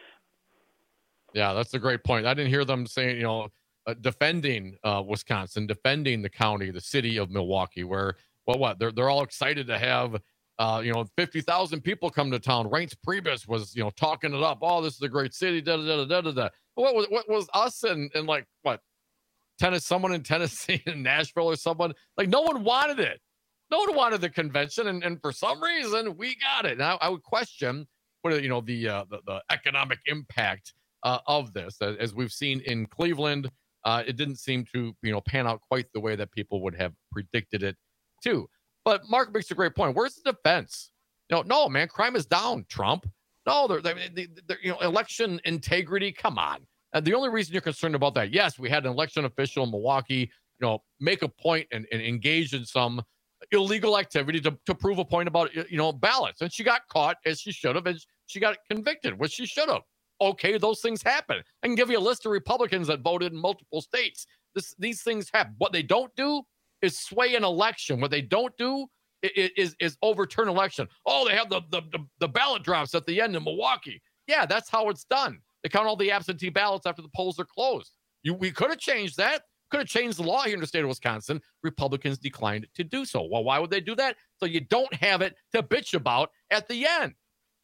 Yeah, that's a great point. I didn't hear them saying, you know, uh, defending uh, Wisconsin, defending the county, the city of Milwaukee, where, well, what, they're they're all excited to have, uh, you know, fifty thousand people come to town. Reince Priebus was, you know, talking it up. Oh, this is a great city, da da da da da da. What was what was us and and like what, Tennessee, someone in Tennessee, in Nashville or someone, like no one wanted it. No one wanted the convention, and, and for some reason we got it. Now I would question what you know the uh, the, the economic impact uh, of this, as, as we've seen in Cleveland. Uh, it didn't seem to you know pan out quite the way that people would have predicted it to. But Mark makes a great point. Where's the defense? You know, no man, crime is down. Trump. No, they're, they're, they're, they're you know election integrity. Come on. And the only reason you're concerned about that, yes, we had an election official in Milwaukee, you know, make a point and, and engage in some illegal activity to, to prove a point about, you know, ballots. And she got caught, as she should have, and she got convicted, which she should have. Okay, those things happen. I can give you a list of Republicans that voted in multiple states. This, these things happen. What they don't do is sway an election. What they don't do is, is, is overturn election. Oh, they have the, the, the, the ballot drops at the end in Milwaukee. Yeah, that's how it's done. They count all the absentee ballots after the polls are closed. You, we could have changed that. Could have changed the law here in the state of Wisconsin. Republicans declined to do so. Well, why would they do that? So you don't have it to bitch about at the end.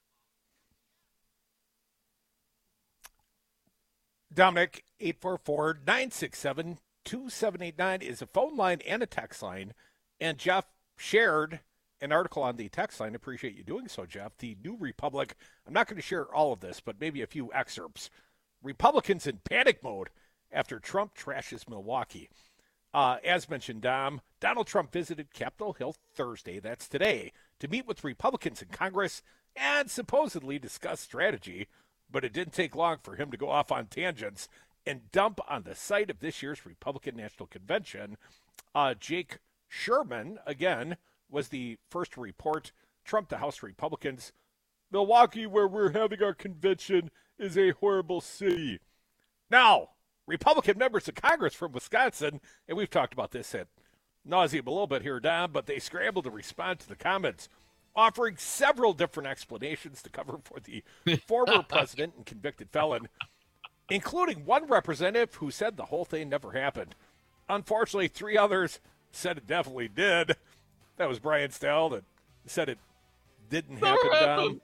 Dominic, eight four four, nine six seven, two seven eight nine is a phone line and a text line. And Jeff shared an article on the text line. Appreciate you doing so, Jeff. The New Republic. I'm not going to share all of this, but maybe a few excerpts. Republicans in panic mode after Trump trashes Milwaukee. Uh, as mentioned, Dom, Donald Trump visited Capitol Hill Thursday, that's today, to meet with Republicans in Congress and supposedly discuss strategy. But it didn't take long for him to go off on tangents and dump on the site of this year's Republican National Convention. Uh, Jake Sherman, again, was the first to report Trump to House Republicans. Milwaukee, where we're having our convention, is a horrible city. Now, Republican members of Congress from Wisconsin, and we've talked about this at nauseam a little bit here, Don, but they scrambled to respond to the comments, offering several different explanations to cover for the former president and convicted felon, including one representative who said the whole thing never happened. Unfortunately, three others said it definitely did. That was Brian Stell that said it didn't happen, Don.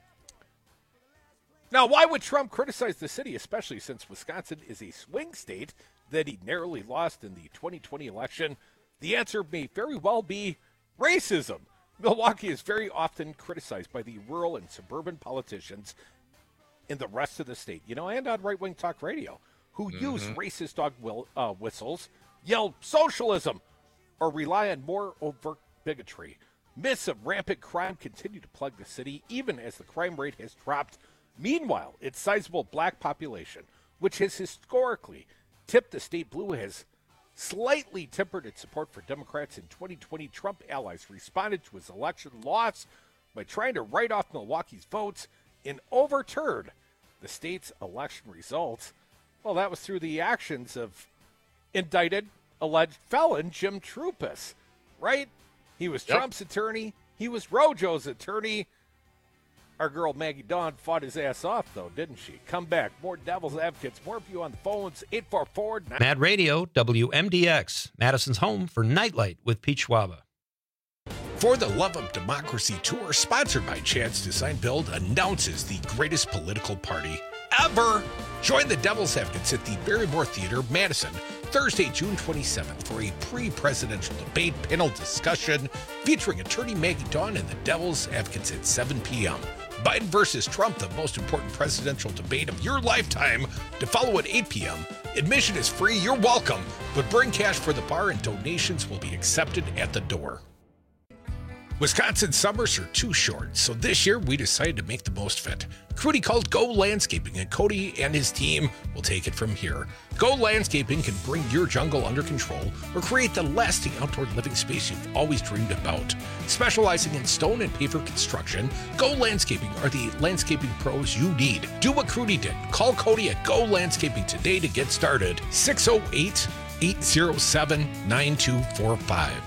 Now, why would Trump criticize the city, especially since Wisconsin is a swing state that he narrowly lost in the twenty twenty election? The answer may very well be racism. Milwaukee is very often criticized by the rural and suburban politicians in the rest of the state, you know, and on right-wing talk radio, who mm-hmm. use racist dog will, uh, whistles, yell socialism, or rely on more overt bigotry. Myths of rampant crime continue to plague the city, even as the crime rate has dropped. Meanwhile, its sizable black population, which has historically tipped the state blue, has slightly tempered its support for Democrats. In twenty twenty, Trump allies responded to his election loss by trying to write off Milwaukee's votes and overturn the state's election results. Well, that was through the actions of indicted alleged felon Jim Trupus, right? He was Yep. Trump's attorney. He was Rojo's attorney. Our girl Maggie Dawn fought his ass off, though, didn't she? Come back. More Devil's Advocates. More of you on the phones. eight four four Mad Radio, W M D X, Madison's home for Nightlight with Pete Schwaba. For the Love of Democracy tour, sponsored by Chance Design Build, announces the greatest political party ever. Join the Devil's Advocates at the Barrymore Theater, Madison, Thursday, June twenty-seventh, for a pre-presidential debate panel discussion featuring attorney Maggie Dawn and the Devil's Advocates at seven p.m. Biden versus Trump, the most important presidential debate of your lifetime, to follow at eight p.m. Admission is free. You're welcome, but bring cash for the bar and donations will be accepted at the door. Wisconsin summers are too short, so this year we decided to make the most of it. Crudy called Go Landscaping, and Cody and his team will take it from here. Go Landscaping can bring your jungle under control or create the lasting outdoor living space you've always dreamed about. Specializing in stone and paver construction, Go Landscaping are the landscaping pros you need. Do what Crudy did. Call Cody at Go Landscaping today to get started. six oh eight, eight oh seven, nine two four five.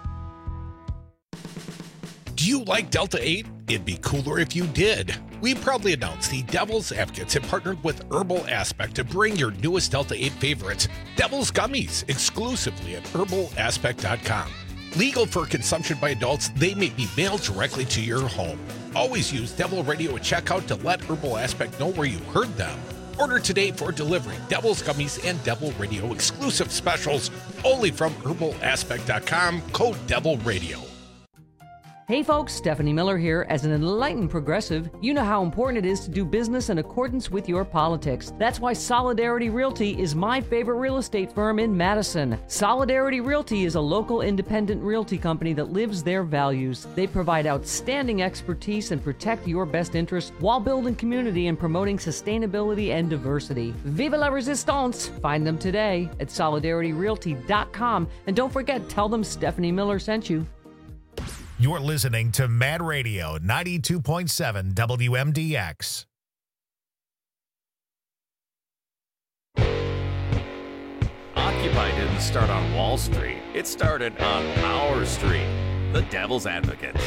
Do you like Delta eight? It'd be cooler if you did. We proudly announced the Devil's Advocates have partnered with Herbal Aspect to bring your newest Delta eight favorites, Devil's Gummies, exclusively at herbal aspect dot com. Legal for consumption by adults, they may be mailed directly to your home. Always use Devil Radio at checkout to let Herbal Aspect know where you heard them. Order today for delivery. Devil's Gummies and Devil Radio exclusive specials only from herbal aspect dot com, code Devil Radio. Hey folks, Stephanie Miller here. As an enlightened progressive, you know how important it is to do business in accordance with your politics. That's why Solidarity Realty is my favorite real estate firm in Madison. Solidarity Realty is a local independent realty company that lives their values. They provide outstanding expertise and protect your best interests while building community and promoting sustainability and diversity. Vive la resistance! Find them today at solidarity realty dot com. And don't forget, tell them Stephanie Miller sent you. You're listening to Mad Radio ninety-two point seven W M D X. Occupy didn't start on Wall Street. It started on our street. The Devil's Advocates.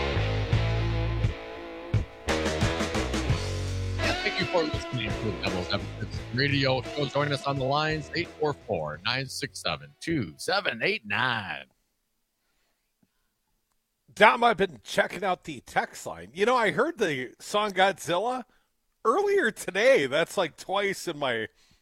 Thank you for listening to the Devil's Advocates Radio show. Join us on the lines, eight four four, nine six seven, two seven eight nine. Dom, I've been checking out the text line. You know, I heard the song Godzilla earlier today. That's like twice in my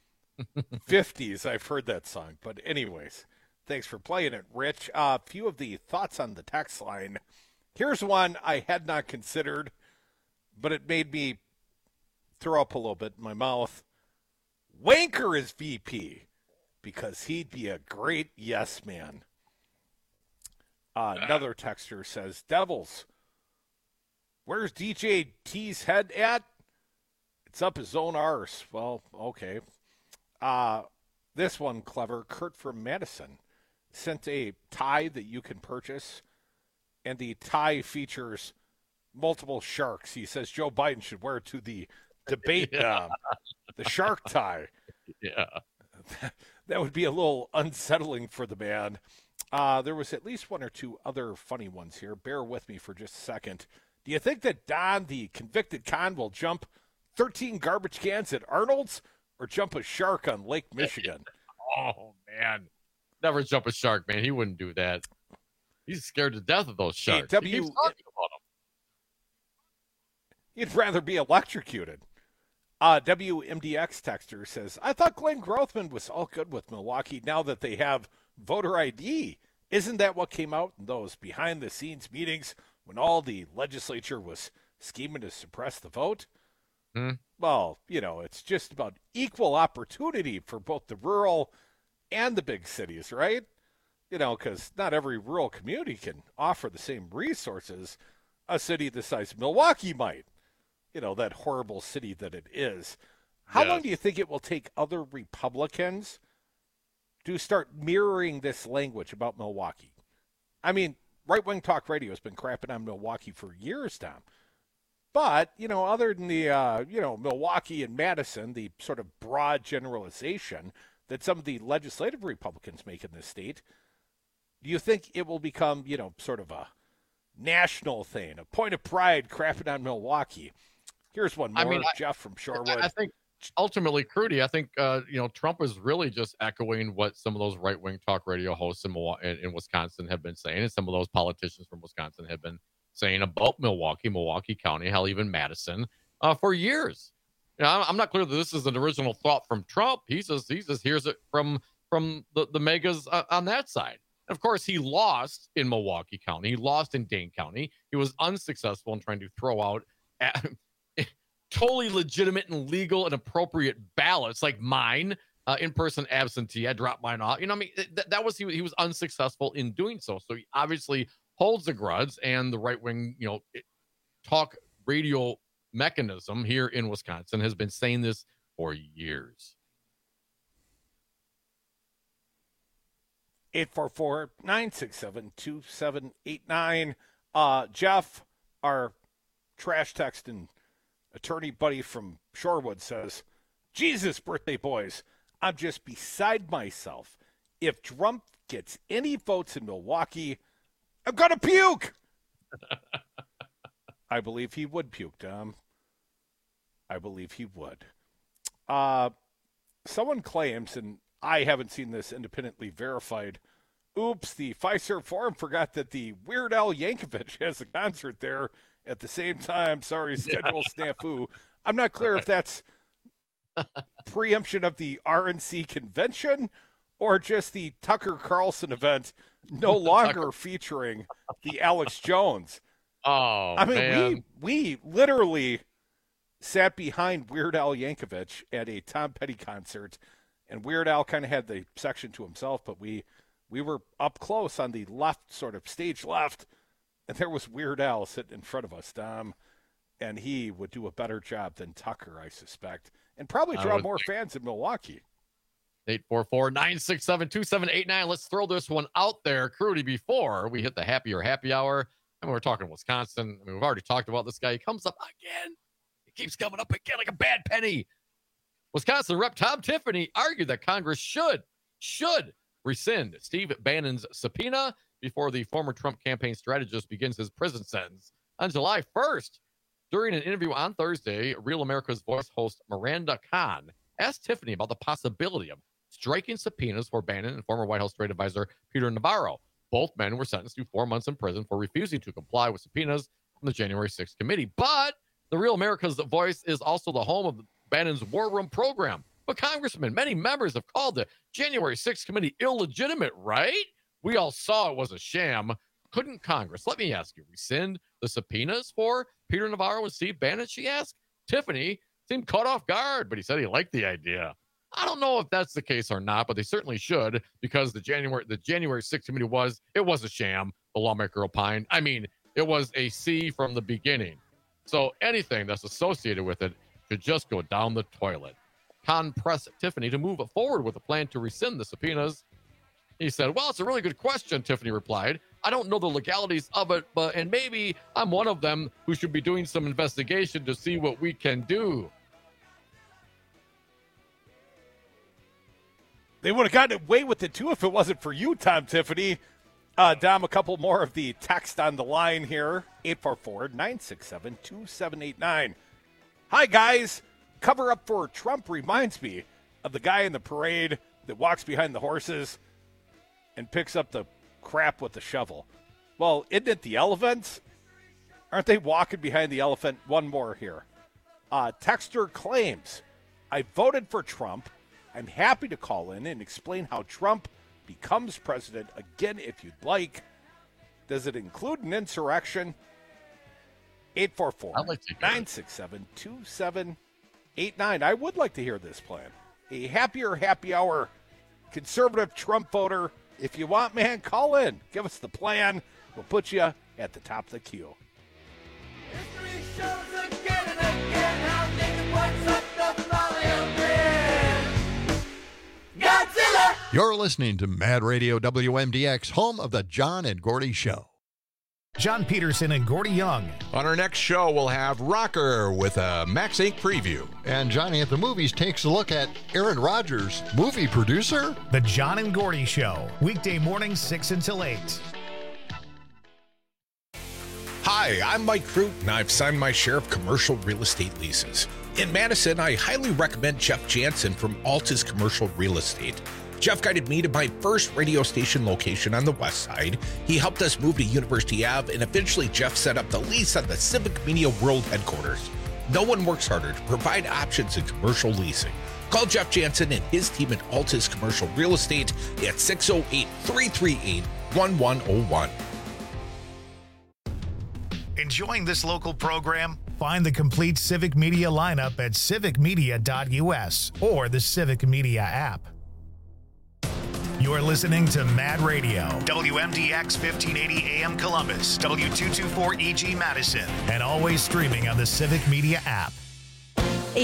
fifties I've heard that song. But anyways, thanks for playing it, Rich. A uh, few of the thoughts on the text line. Here's one I had not considered, but it made me throw up a little bit in my mouth. Wanker is V P because he'd be a great yes man. Uh, another texter says, Devils, where's D J T's head at? It's up his own arse. Well, okay. Uh, this one, clever. Kurt from Madison sent a tie that you can purchase, and the tie features multiple sharks. He says Joe Biden should wear it to the debate, Yeah. um, the shark tie. Yeah. That would be a little unsettling for the man. Uh, there was at least one or two other funny ones here. Bear with me for just a second. Do you think that Don, the convicted con, will jump thirteen garbage cans at Arnold's or jump a shark on Lake Michigan? Oh, man. Never jump a shark, man. He wouldn't do that. He's scared to death of those sharks. Hey, He W- keeps talking about them. You'd rather be electrocuted. Uh, W M D X texter says, I thought Glenn Grothman was all good with Milwaukee now that they have voter I D. Isn't that what came out in those behind-the-scenes meetings when all the legislature was scheming to suppress the vote? Hmm. Well, you know, it's just about equal opportunity for both the rural and the big cities, right? You know, because not every rural community can offer the same resources a city the size of Milwaukee might. You know, that horrible city that it is. How Yes. long do you think it will take other Republicans to start mirroring this language about Milwaukee? I mean, right-wing talk radio has been crapping on Milwaukee for years, Tom. But, you know, other than the, uh, you know, Milwaukee and Madison, the sort of broad generalization, that some of the legislative Republicans make in this state, do you think it will become, you know, sort of a national thing, a point of pride crapping on Milwaukee? Here's one more, I mean, Jeff from Shorewood. I, I think ultimately, Crudy, I think, uh, you know, Trump is really just echoing what some of those right-wing talk radio hosts in, in, in Wisconsin have been saying, and some of those politicians from Wisconsin have been saying about Milwaukee, Milwaukee County, hell, even Madison, uh, for years. You know, I'm not clear that this is an original thought from Trump. He just, he just hears it from from the, the megas uh, on that side. Of course, he lost in Milwaukee County. He lost in Dane County. He was unsuccessful in trying to throw out at, totally legitimate and legal and appropriate ballots like mine, uh, in-person absentee. I dropped mine off. You know, I mean, th- that was he, he was unsuccessful in doing so. So he obviously holds a grudge, and the right-wing, you know, talk radio mechanism here in Wisconsin has been saying this for years. eight four four, nine six seven, two seven eight nine. Uh, Jeff, our trash text and attorney buddy from Shorewood says, Jesus, birthday boys, I'm just beside myself. If Trump gets any votes in Milwaukee, I'm going to puke. I believe he would puke, Tom. I believe he would. Uh, someone claims, and I haven't seen this independently verified, oops, the Fiserv Forum forgot that the Weird Al Yankovic has a concert there at the same time. Sorry, schedule snafu. I'm not clear if that's preemption of the R N C convention or just the Tucker Carlson event no longer featuring the Alex Jones. Oh, I mean, man. we we literally sat behind Weird Al Yankovic at a Tom Petty concert, and Weird Al kind of had the section to himself, but we we were up close on the left, sort of stage left, and there was Weird Al sitting in front of us, Tom, and he would do a better job than Tucker, I suspect, and probably draw more fans in Milwaukee. eight four four, nine six seven, two seven eight nine. Let's throw this one out there, Crudy, before we hit the happy or happy hour. I mean, we're talking Wisconsin. I mean, we've already talked about this guy. He comes up again. He keeps coming up again like a bad penny. Wisconsin Rep Tom Tiffany argued that Congress should, should rescind Steve Bannon's subpoena before the former Trump campaign strategist begins his prison sentence on July first. During an interview on Thursday, Real America's Voice host Miranda Khan asked Tiffany about the possibility of striking subpoenas for Bannon and former White House trade advisor Peter Navarro. Both men were sentenced to four months in prison for refusing to comply with subpoenas from the January sixth committee. But the Real America's Voice is also the home of Bannon's War Room program. But congressmen, many members have called the January sixth committee illegitimate, right? We all saw it was a sham. Couldn't Congress, let me ask you, rescind the subpoenas for Peter Navarro and Steve Bannon, she asked? Tiffany seemed caught off guard, but he said he liked the idea. I don't know if that's the case or not, but they certainly should, because the January the January sixth committee was, it was a sham, the lawmaker opined. I mean, it was a C from the beginning. So anything that's associated with it should just go down the toilet. Khan pressed Tiffany to move forward with a plan to rescind the subpoenas. He said, well, it's a really good question, Tiffany replied. I don't know the legalities of it, but and maybe I'm one of them who should be doing some investigation to see what we can do. They would have gotten away with it, too, if it wasn't for you, Tom Tiffany. Uh, Dom, a couple more of the text on the line here. eight four four, nine six seven, two seven eight nine. Hi, guys. Cover up for Trump reminds me of the guy in the parade that walks behind the horses and picks up the crap with the shovel. Well, isn't it the elephants? Aren't they walking behind the elephant? One more here. Uh, Texter claims, I voted for Trump. I'm happy to call in and explain how Trump becomes president again if you'd like. Does it include an insurrection? eight four four, nine six seven, two seven eight nine. I would like to hear this plan. A happier happy hour conservative Trump voter. If you want, man, call in. Give us the plan. We'll put you at the top of the queue. You're listening to Mad Radio W M D X, home of the John and Gordy Show. John Peterson and Gordy Young. On our next show, we'll have Rocker with a Max Incorporated preview. And Johnny at the Movies takes a look at Aaron Rodgers, movie producer. The John and Gordy Show, weekday mornings six until eight. Hi, I'm Mike Crute, and I've signed my share of commercial real estate leases. In Madison, I highly recommend Jeff Jansen from Altus Commercial Real Estate. Jeff guided me to my first radio station location on the west side. He helped us move to University Avenue, and eventually Jeff set up the lease on the Civic Media World headquarters. No one works harder to provide options in commercial leasing. Call Jeff Jansen and his team at Altus Commercial Real Estate at six oh eight, three three eight, one one oh one. Enjoying this local program? Find the complete Civic Media lineup at civic media dot u s or the Civic Media app. You're listening to Mad Radio, W M D X fifteen eighty A M Columbus, W two twenty-four E G Madison, and always streaming on the Civic Media app.